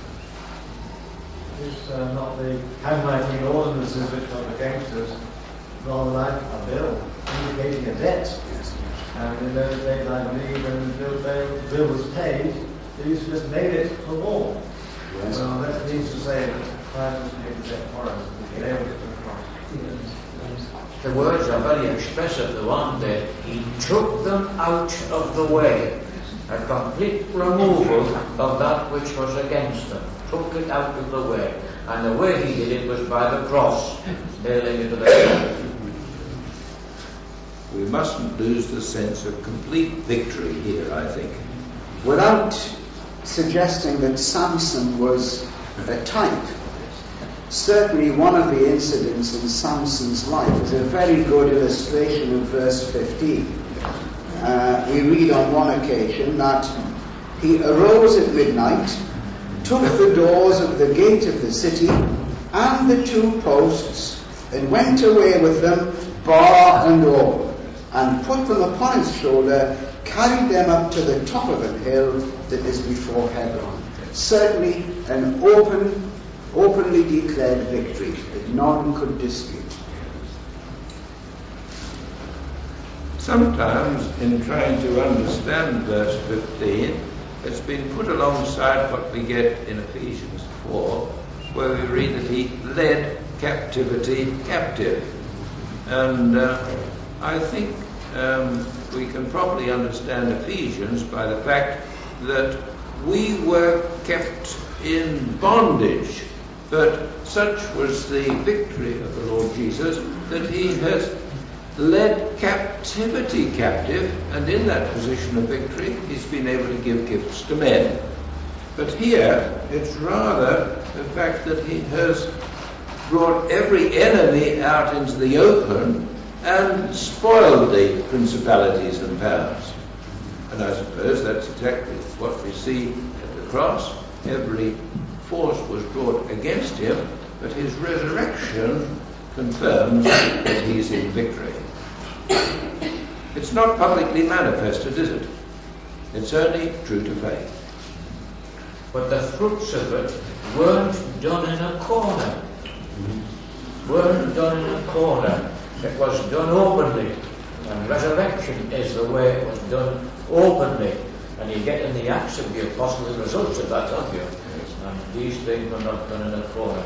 It's uh, not the handwriting ordinances which were against us, rather like a bill indicating a debt. Yes. And in those days, I believe, when the bill, the bill was paid, they used to just nail it to the wall. Yes. Well, that means to say that Christ was paid the debt for us, and nailed it to the cross. The words are very expressive, the one that he took them out of the way. A complete removal of that which was against them. Took it out of the way. And the way he did it was by the cross, nailing it to the cross. We mustn't lose the sense of complete victory here, I think. Without suggesting that Samson was a type, certainly one of the incidents in Samson's life is a very good illustration of verse fifteen. Uh, we read on one occasion that he arose at midnight, took the doors of the gate of the city and the two posts, and went away with them, bar and all, and put them upon his shoulder, carried them up to the top of a hill that is before Hebron. Certainly an open, openly declared victory that none could dispute. Sometimes, in trying to understand verse fifteen, it's been put alongside what we get in Ephesians four, where we read that he led captivity captive. And uh, I think um, we can probably understand Ephesians by the fact that we were kept in bondage, but such was the victory of the Lord Jesus that he has led captivity captive, and in that position of victory he's been able to give gifts to men. But here it's rather the fact that he has brought every enemy out into the open and spoiled the principalities and powers. And I suppose that's exactly what we see at the cross. Every force was brought against him, but his resurrection confirms that he's in victory. It's not publicly manifested, is it? It's only true to faith. But the fruits of it weren't done in a corner. Weren't done in a corner. It was done openly. And resurrection is the way it was done openly. And you get in the Acts of the Apostles the results of that, don't you? And these things were not done in a corner.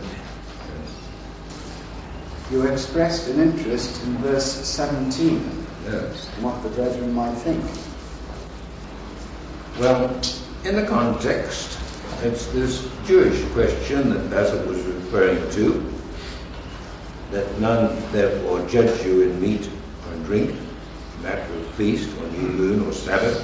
You expressed an interest in verse seventeen, Yes. what the brethren might think. Well, in the context, it's this Jewish question that Basil was referring to, that none therefore judge you in meat or in drink, matter of feast or new moon or Sabbath,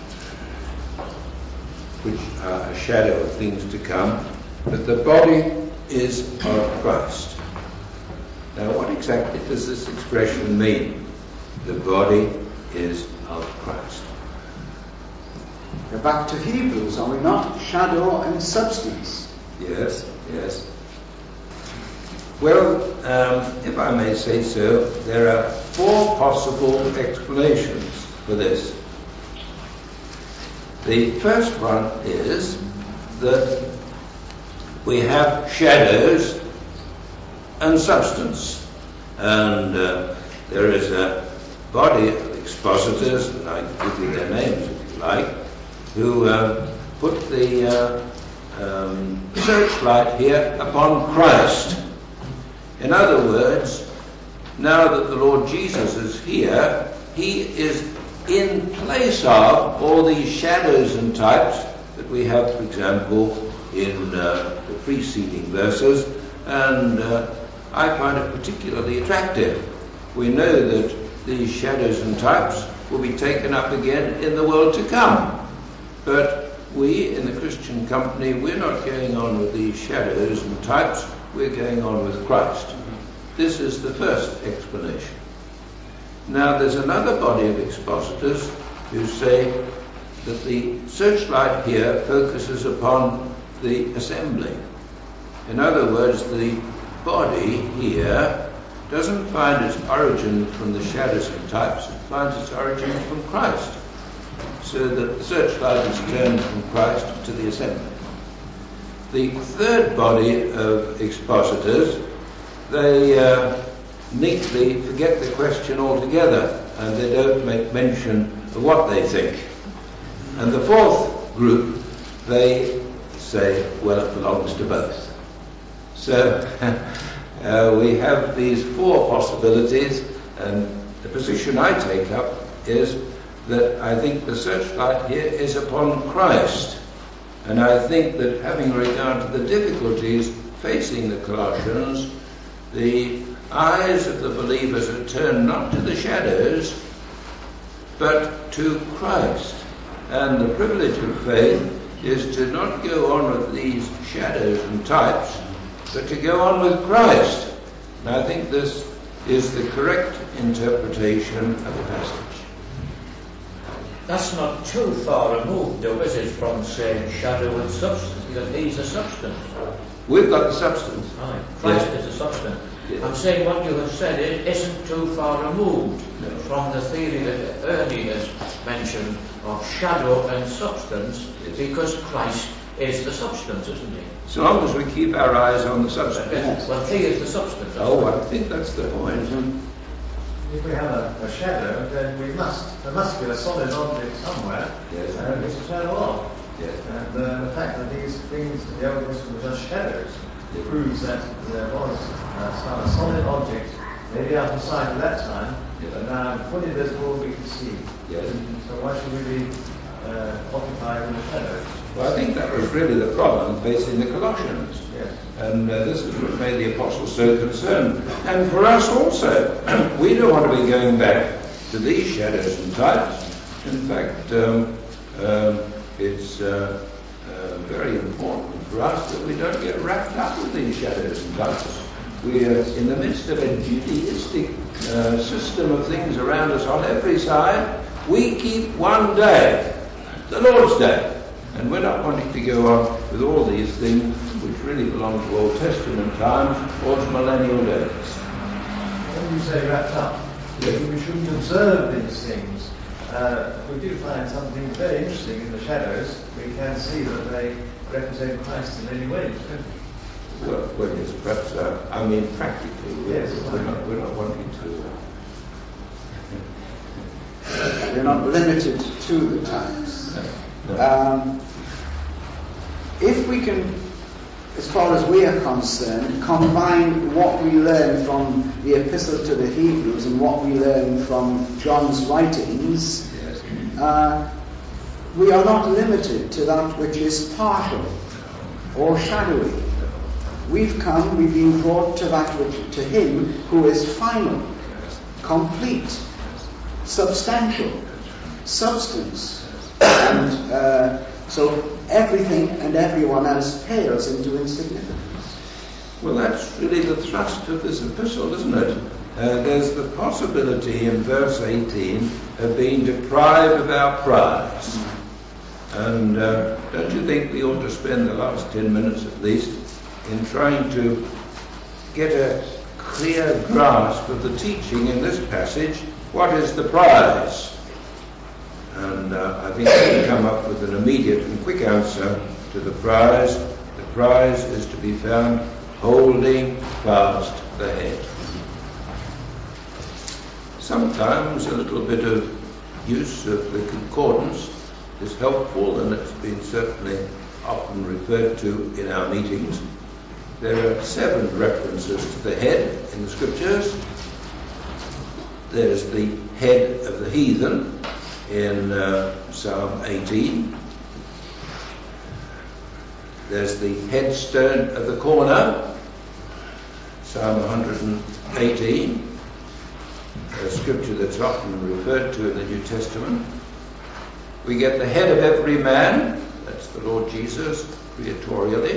which are a shadow of things to come, but the body is of Christ. Now, what exactly does this expression mean? The body is of Christ. We're back to Hebrews, are we not? Shadow and substance. Yes, yes. Well, um, if I may say so, there are four possible explanations for this. The first one is that we have shadows and substance, and uh, there is a body of expositors, and I can give you their names if you like, who uh, put the uh, um, searchlight here upon Christ. In other words, now that the Lord Jesus is here, he is in place of all these shadows and types that we have, for example, in uh, the preceding verses, and uh, I find it particularly attractive. We know that these shadows and types will be taken up again in the world to come, but we in the Christian company, we're not going on with these shadows and types, we're going on with Christ. This is the first explanation. Now there's another body of expositors who say that the searchlight here focuses upon the assembly. In other words, the body here doesn't find its origin from the shadows and types, it finds its origin from Christ. So that the searchlight is turned from Christ to the assembly. The third body of expositors, they uh, neatly forget the question altogether, and they don't make mention of what they think. And the fourth group, they say, well, it belongs to both. So uh, we have these four possibilities, and the position I take up is that I think the searchlight here is upon Christ. And I think that having regard to the difficulties facing the Colossians, the eyes of the believers are turned not to the shadows, but to Christ. And the privilege of faith is to not go on with these shadows and types, but to go on with Christ. And I think this is the correct interpretation of the passage. That's not too far removed, though, is it, from saying shadow and substance, because he's a substance. We've got the substance. Right. Christ Yes. is a substance. Yes. I'm saying what you have said it isn't too far removed No. from the theory that Ernie has mentioned of shadow and substance, Yes. because Christ is the substance, isn't he? So long as we keep our eyes on the substance. Yes. Well, he is the substance. that's Oh, right. I think that's the point. If we have a, a shadow, then we must, there must be a solid object somewhere, Yes. uh, which is shadow of. Yes. And uh, the fact that these things in the Old Testament were just shadows Yes. proves that there was uh, some a solid object, maybe out of sight at that time, Yes. but now fully visible we can see. Yes. So why should we be uh, occupied in the shadows? Well, I think that was really the problem facing the Colossians. Yes. And uh, this is what made the apostles so concerned. And for us also, we don't want to be going back to these shadows and types. In fact, um, um, it's uh, uh, very important for us that we don't get wrapped up with these shadows and types. We are in the midst of a Judaistic uh, system of things around us on every side. We keep one day, the Lord's Day. And we're not wanting to go on with all these things which really belong to Old Testament times or to millennial days. When you say wrapped up, we shouldn't observe these things. Uh, we do find something very interesting in the shadows. We can see that they represent Christ in many ways, don't we? Well, well yes, perhaps, uh, I mean, practically, Yes. we're, not, we're not wanting to. We're not limited to the types. No. Um, if we can, as far as we are concerned, combine what we learn from the Epistle to the Hebrews and what we learn from John's writings, Yes. uh, we are not limited to that which is partial or shadowy. We've come, we've been brought to that which, to Him who is final, complete, substantial, substance. And uh, so everything and everyone else pales into insignificance. Well, that's really the thrust of this epistle, isn't it? Uh, there's the possibility in verse eighteen of being deprived of our prize. And uh, don't you think we ought to spend the last ten minutes at least in trying to get a clear grasp of the teaching in this passage? What is the prize? And uh, I think we can come up with an immediate and quick answer to the prize. The prize is to be found holding fast the head. Sometimes a little bit of use of the concordance is helpful, and it's been certainly often referred to in our meetings. There are seven references to the head in the scriptures. There's the head of the heathen in uh, Psalm eighteen. There's the headstone of the corner, Psalm one hundred eighteen, a scripture that's often referred to in the New Testament. We get the head of every man, that's the Lord Jesus, creatorially.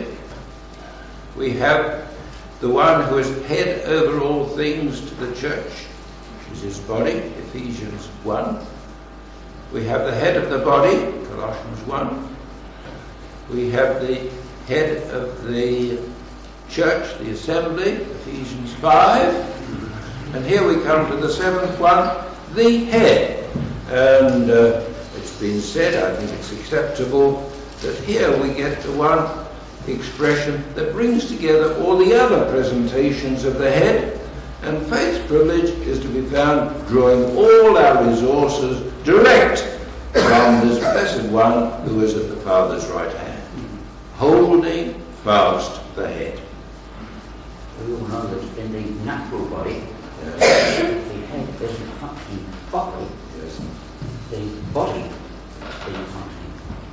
We have the one who is head over all things to the church, which is his body, Ephesians one. We have the head of the body, Colossians one. We have the head of the church, the assembly, Ephesians five. And here we come to the seventh one, the head. And uh, it's been said, I think it's acceptable, that here we get the one expression that brings together all the other presentations of the head, and faith's privilege is to be found drawing all our resources direct from this blessed one who is at the Father's right hand, holding fast the head. We all know that in the natural body, yes, the head doesn't function properly. Yes. The body isn't functioning.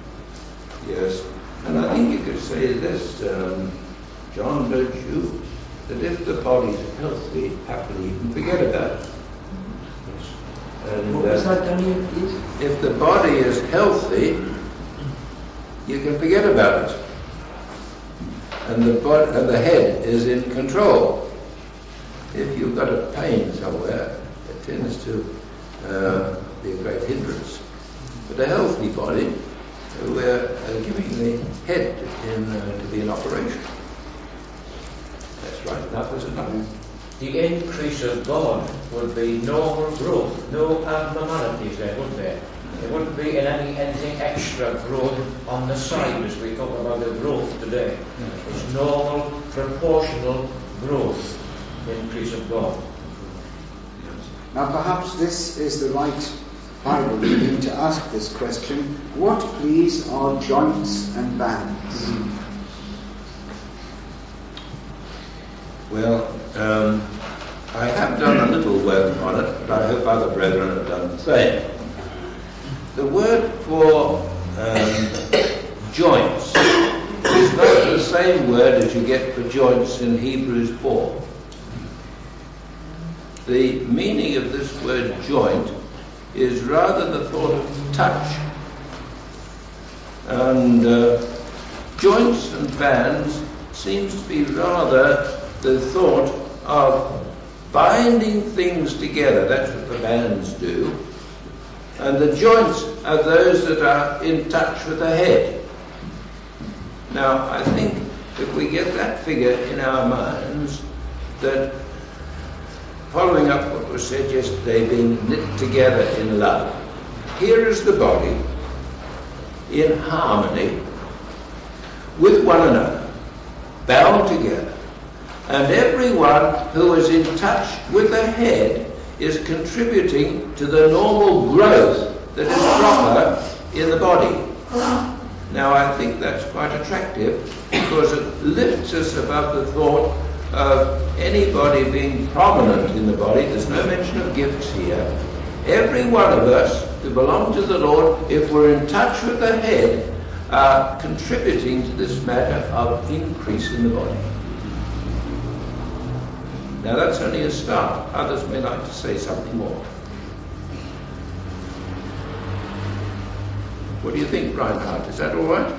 Yes. And I think you could say this, um, John, don't you, that if the body's healthy, happily you can forget about it. Yes. And, what was uh, that, Daniel, please? If the body is healthy, you can forget about it. And the, body, and the head is in control. If you've got a pain somewhere, it tends to uh, be a great hindrance. But a healthy body, we're uh, giving the head in, uh, to be in operation. That's right, that was enough. The increase of God would be normal growth, no abnormalities there, wouldn't there? There wouldn't be any anything extra growth on the side as we talk about the growth today. It's normal, proportional growth, the increase of God. Now perhaps this is the right Bible reading to ask this question: what, please, are joints and bands? Well, um, I have done a little work on it, but I hope other brethren have done the same. The word for um, joints is not the same word as you get for joints in Hebrews four. The meaning of this word joint is rather the thought of touch. And uh, joints and bands seems to be rather the thought of binding things together. That's what the bands do. And the joints are those that are in touch with the head. Now, I think if we get that figure in our minds, that following up what was said yesterday, being knit together in love, here is the body in harmony with one another, bound together. And everyone who is in touch with the head is contributing to the normal growth that is proper in the body. Now, I think that's quite attractive because it lifts us above the thought of anybody being prominent in the body. There's no mention of gifts here. Every one of us who belong to the Lord, if we're in touch with the head, are contributing to this matter of increase in the body. Now, that's only a start. Others may like to say something more. What do you think, Reinhard? Is that all right?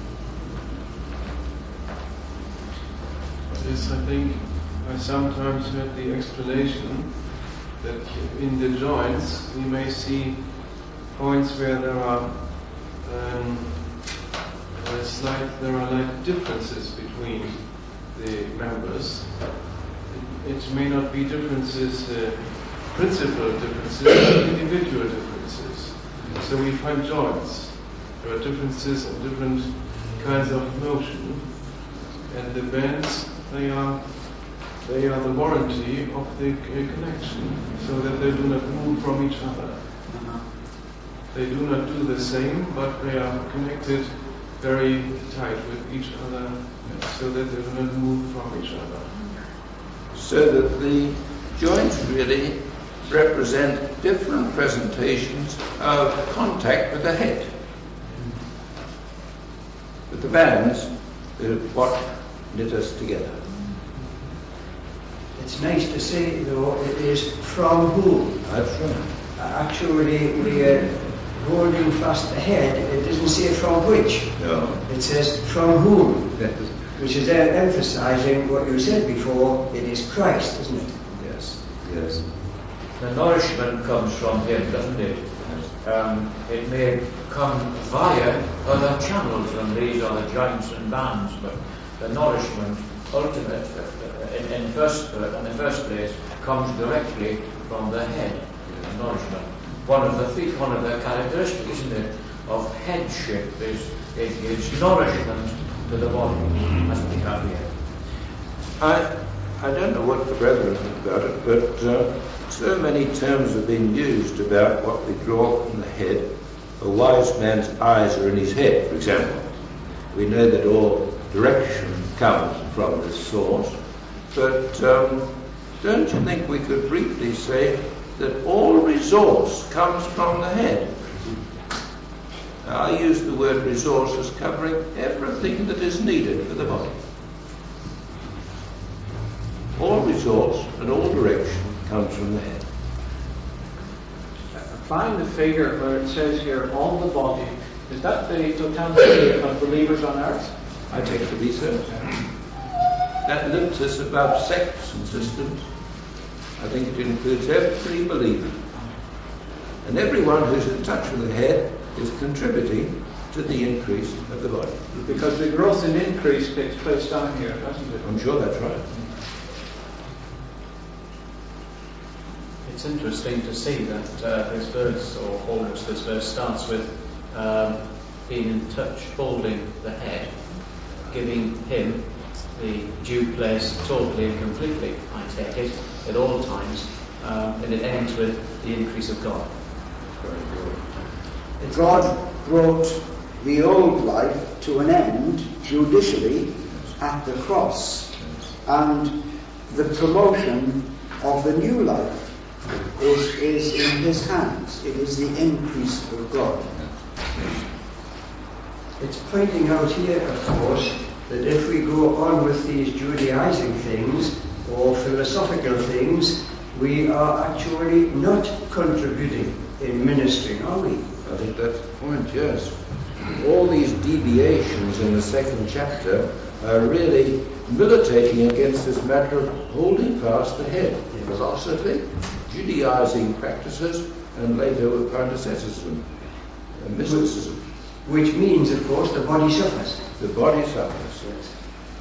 Yes, I think I sometimes heard the explanation that in the joints we may see points where there are um, slight, there are like differences between the members. It, it may not be differences, uh, principal differences, but individual differences. So we find joints. There are differences in different kinds of motion, and the bands, they are they are the warranty of the uh, connection, so that they do not move from each other. They do not do the same, but they are connected very tight with each other, so that they do not move from each other. So that the joints really represent different presentations of contact with the head. But the bands are what knit us together. It's nice to say, though, it is from whom. That's right. Uh, actually, we are holding fast the head. It doesn't say from which. No. It says from whom, Yes. which is then emphasizing what you said before. It is Christ, isn't it? Yes. Yes. The nourishment comes from him, doesn't it? Um, it may come via other channels, and these are the joints and bands, but the nourishment, ultimate, uh, in, in, first, uh, in the first place, comes directly from the head. The nourishment. One of the feet, one of the characteristics, isn't it, of headship is it gives nourishment to the body, as we have here. I, I don't know what the brethren think about it, but uh, so many terms have been used about what we draw from the head. A wise man's eyes are in his head, for example. We know that all direction comes from this source, but um, don't you think we could briefly say that all resource comes from the head? Now, I use the word resource as covering everything that is needed for the body. All resource and all direction comes from the head. Find the figure where it says here, all the body. Is that the totality of believers on earth? I take to be so. That lifts us above sects and systems. I think it includes every believer. And everyone who's in touch with the head is contributing to the increase of the body. Because the growth and increase takes place down here, doesn't it? I'm sure that's right. It's interesting to see that uh, this verse, or almost this verse, starts with um, being in touch, holding the head, giving him the due place totally and completely, I take it, at all times, um, and it ends with the increase of God. God brought the old life to an end judicially at the cross, and the promotion of the new life is, is in his hands. It is the increase of God. It's pointing out here, of course, that if we go on with these Judaizing things or philosophical things, we are actually not contributing in ministry, are we? I think that's the point, yes. All these deviations in the second chapter are really militating against this matter of holding fast the head. Philosophy, Judaizing practices, and later with Pantacetism and mysticism. Which means, of course, the body suffers. The body suffers. Yes.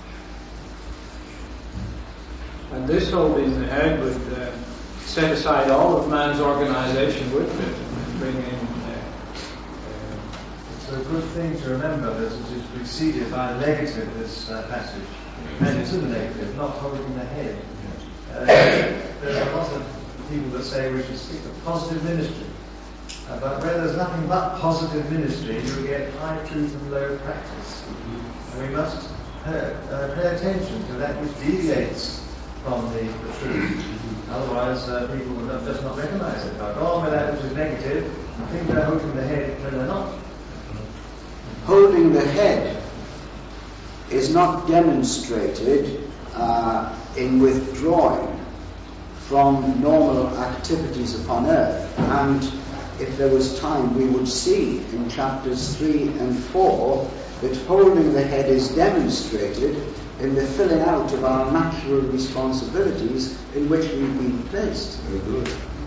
And this holding the head would uh, set aside all of man's organisation, wouldn't it? And bring in. Uh, uh, it's a good thing to remember that it is preceded by a negative, this uh, passage. And it's a negative, not holding the head. Uh, there are a lot of people that say we should stick to positive ministry. Uh, but where there's nothing but positive ministry, you get high truth and low practice. And we must uh, uh, pay attention to that which deviates from the, the truth. Otherwise, uh, people will not, just not recognize it. They'll go on with that which is negative and think they're holding the head when they're not. Holding the head is not demonstrated uh, in withdrawing from normal activities upon earth. And if there was time, we would see in chapters three and four that holding the head is demonstrated in the filling out of our natural responsibilities in which we've been placed. Very good.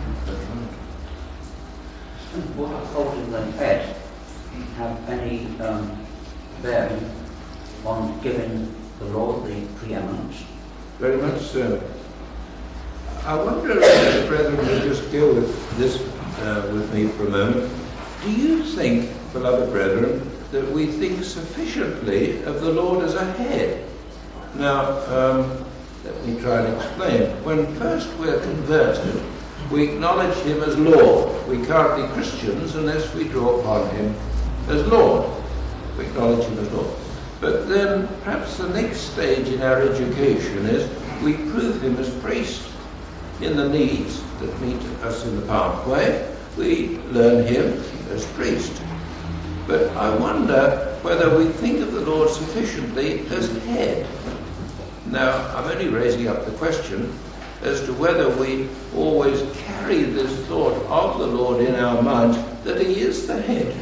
And what of holding the head have any um, bearing on giving the Lord the preeminence? Very much so. I wonder if the brethren will just deal with this uh, with me for a moment. Do you think, beloved brethren, that we think sufficiently of the Lord as a head? Now, um, let me try and explain. When first we're converted, we acknowledge him as Lord. We can't be Christians unless we draw upon him as Lord. we acknowledge him as Lord. But then perhaps the next stage in our education is we prove him as priest. In the needs that meet us in the pathway, we learn him as priest. But I wonder whether we think of the Lord sufficiently as head. Now, I'm only raising up the question as to whether we always carry this thought of the Lord in our minds, that he is the head.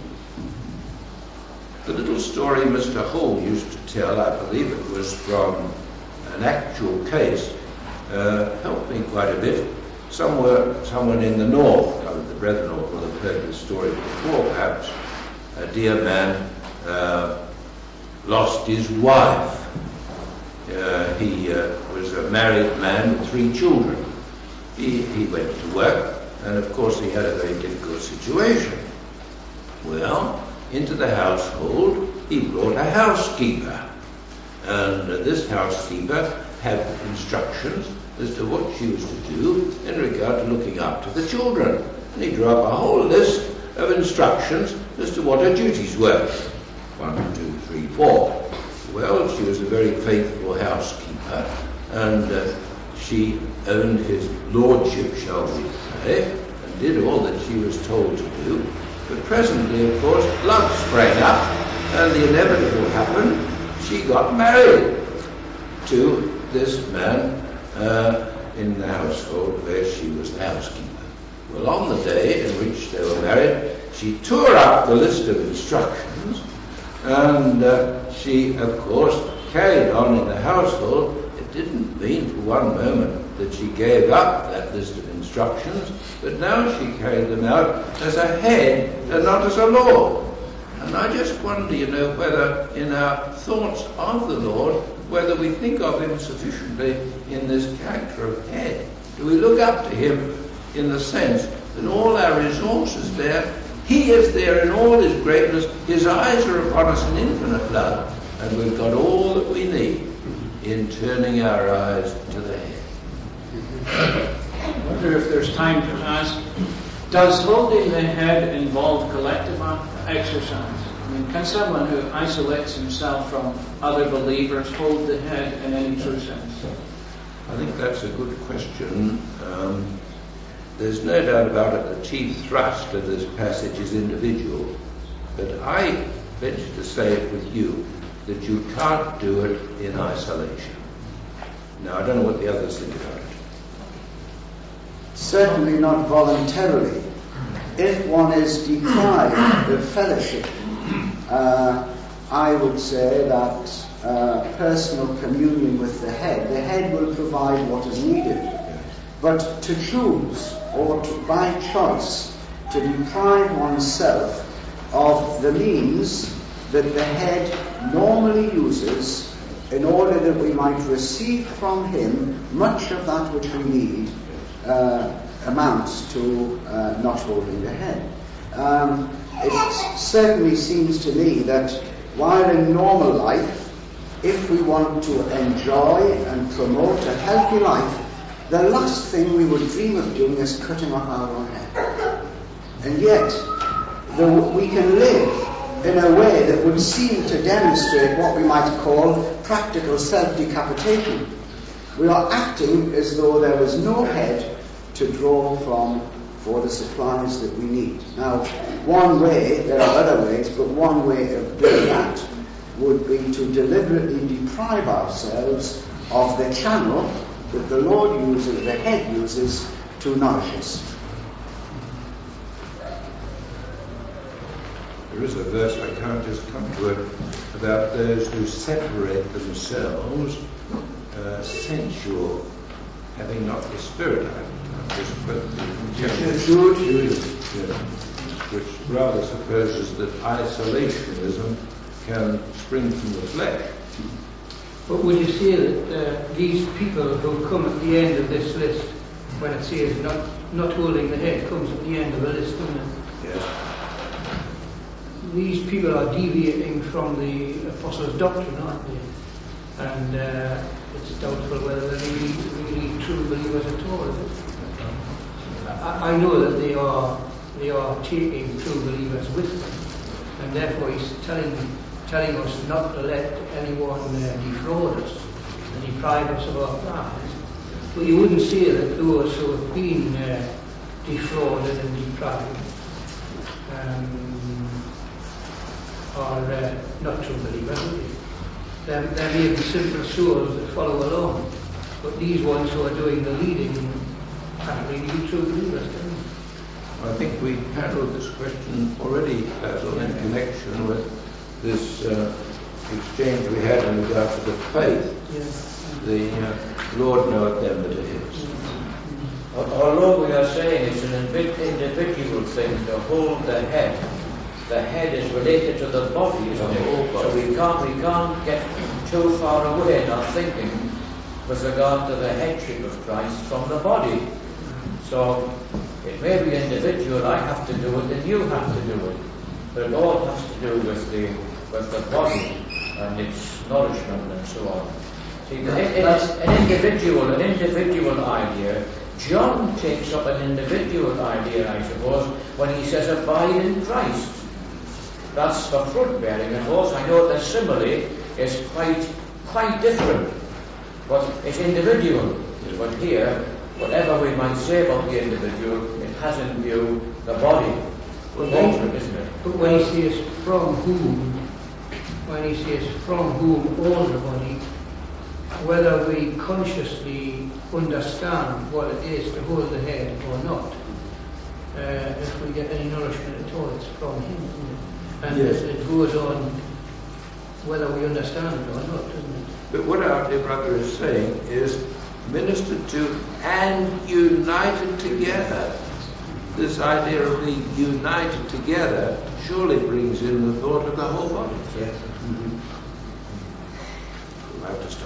The little story Mister Hull used to tell, I believe it was from an actual case, uh, helped me quite a bit. Somewhere, someone in the north, I mean, the brethren will have heard this story before perhaps, a dear man uh, lost his wife. Uh, he uh, was a married man with three children. He, he went to work, and of course he had a very difficult situation. Well, into the household he brought a housekeeper, and uh, this housekeeper had instructions as to what she was to do in regard to looking after the children. And he drew up a whole list of instructions as to what her duties were. One, two, three, four. Well, she was a very faithful housekeeper, and uh, she owned his lordship, shall we say, and did all that she was told to do. But presently, of course, love sprang up, and the inevitable happened. She got married to this man uh, in the household where she was the housekeeper. Well, on the day in which they were married, she tore up the list of instructions, and uh, she, of course, carried on in the household. It didn't mean for one moment that she gave up that list of instructions, but now she carried them out as a head and not as a lord. And I just wonder, you know, whether in our thoughts of the Lord, whether we think of him sufficiently in this character of head. Do we look up to him in the sense that all our resources there, he is there in all his greatness, his eyes are upon us in infinite love, and we've got all that we need in turning our eyes to the head. I wonder if there's time to ask, does holding the head involve collective exercise? I mean, can someone who isolates himself from other believers hold the head in any true sense? I think that's a good question. Um, there's no doubt about it, the chief thrust of this passage is individual. But I venture to say it with you, that you can't do it in isolation. Now, I don't know what the others think about it. Certainly not voluntarily. If one is deprived of fellowship, uh, I would say that uh, personal communion with the head, the head will provide what is needed. But to choose, or to, by choice, to deprive oneself of the means that the head normally uses in order that we might receive from him much of that which we need, uh, amounts to uh, not holding the head. Um, it certainly seems to me that while in normal life, if we want to enjoy and promote a healthy life, the last thing we would dream of doing is cutting off our own head. And yet, the, we can live in a way that would seem to demonstrate what we might call practical self-decapitation. We are acting as though there was no head to draw from for the supplies that we need. Now, one way, there are other ways, but one way of doing that would be to deliberately deprive ourselves of the channel that the Lord uses, the head uses, to nourish us. There is a verse, I can't just come to it, about those who separate themselves, uh, sensual, having not the Spirit. I just put the Jude, yeah, which rather supposes that isolationism can spring from the flesh. But would you say that uh, these people who come at the end of this list, when it says not not holding the head, comes at the end of the list, doesn't it? Yes. These people are deviating from the apostles' doctrine, aren't they? And uh, it's doubtful whether they're really, really true believers at all. Is it? I, I know that they are they are taking true believers with them, and therefore he's telling telling us not to let anyone uh, defraud us and deprive us of our prize. But you wouldn't say that those who have been uh, defrauded and deprived um, are uh, not true believers, would you? There, there may be simple souls that follow along, but these ones who are doing the leading can't really be true believers, can they? I think we handled this question already, Basil, in connection with this uh, exchange we had in regard to the faith. Yeah. The uh, Lord knoweth them that are his. Although we are saying it's an individual thing to hold the head, the head is related to the body, isn't it? So we can't we can't get too far away in our thinking with regard to the headship of Christ from the body. So it may be individual, I have to do it, and you have to do it. But it all has to do with the with the body and its nourishment and so on. See, it, it's an individual, an individual idea. John takes up an individual idea, I suppose, when he says abide in Christ. That's for fruit bearing, and also I know the simile is quite quite different. But it's individual. But here, whatever we might say about the individual, it has in view the body. Well, Ultimate, isn't it? But when he says from whom, when he says from whom all the body, whether we consciously understand what it is to hold the head or not, uh, if we get any nourishment at all, it's from him, isn't it? And Yes. it, it goes on whether we understand it or not, doesn't it? But what our dear brother is saying is ministered to and united together. This idea of being united together surely brings in the thought of the whole body. Yes. Mm-hmm. We'll have to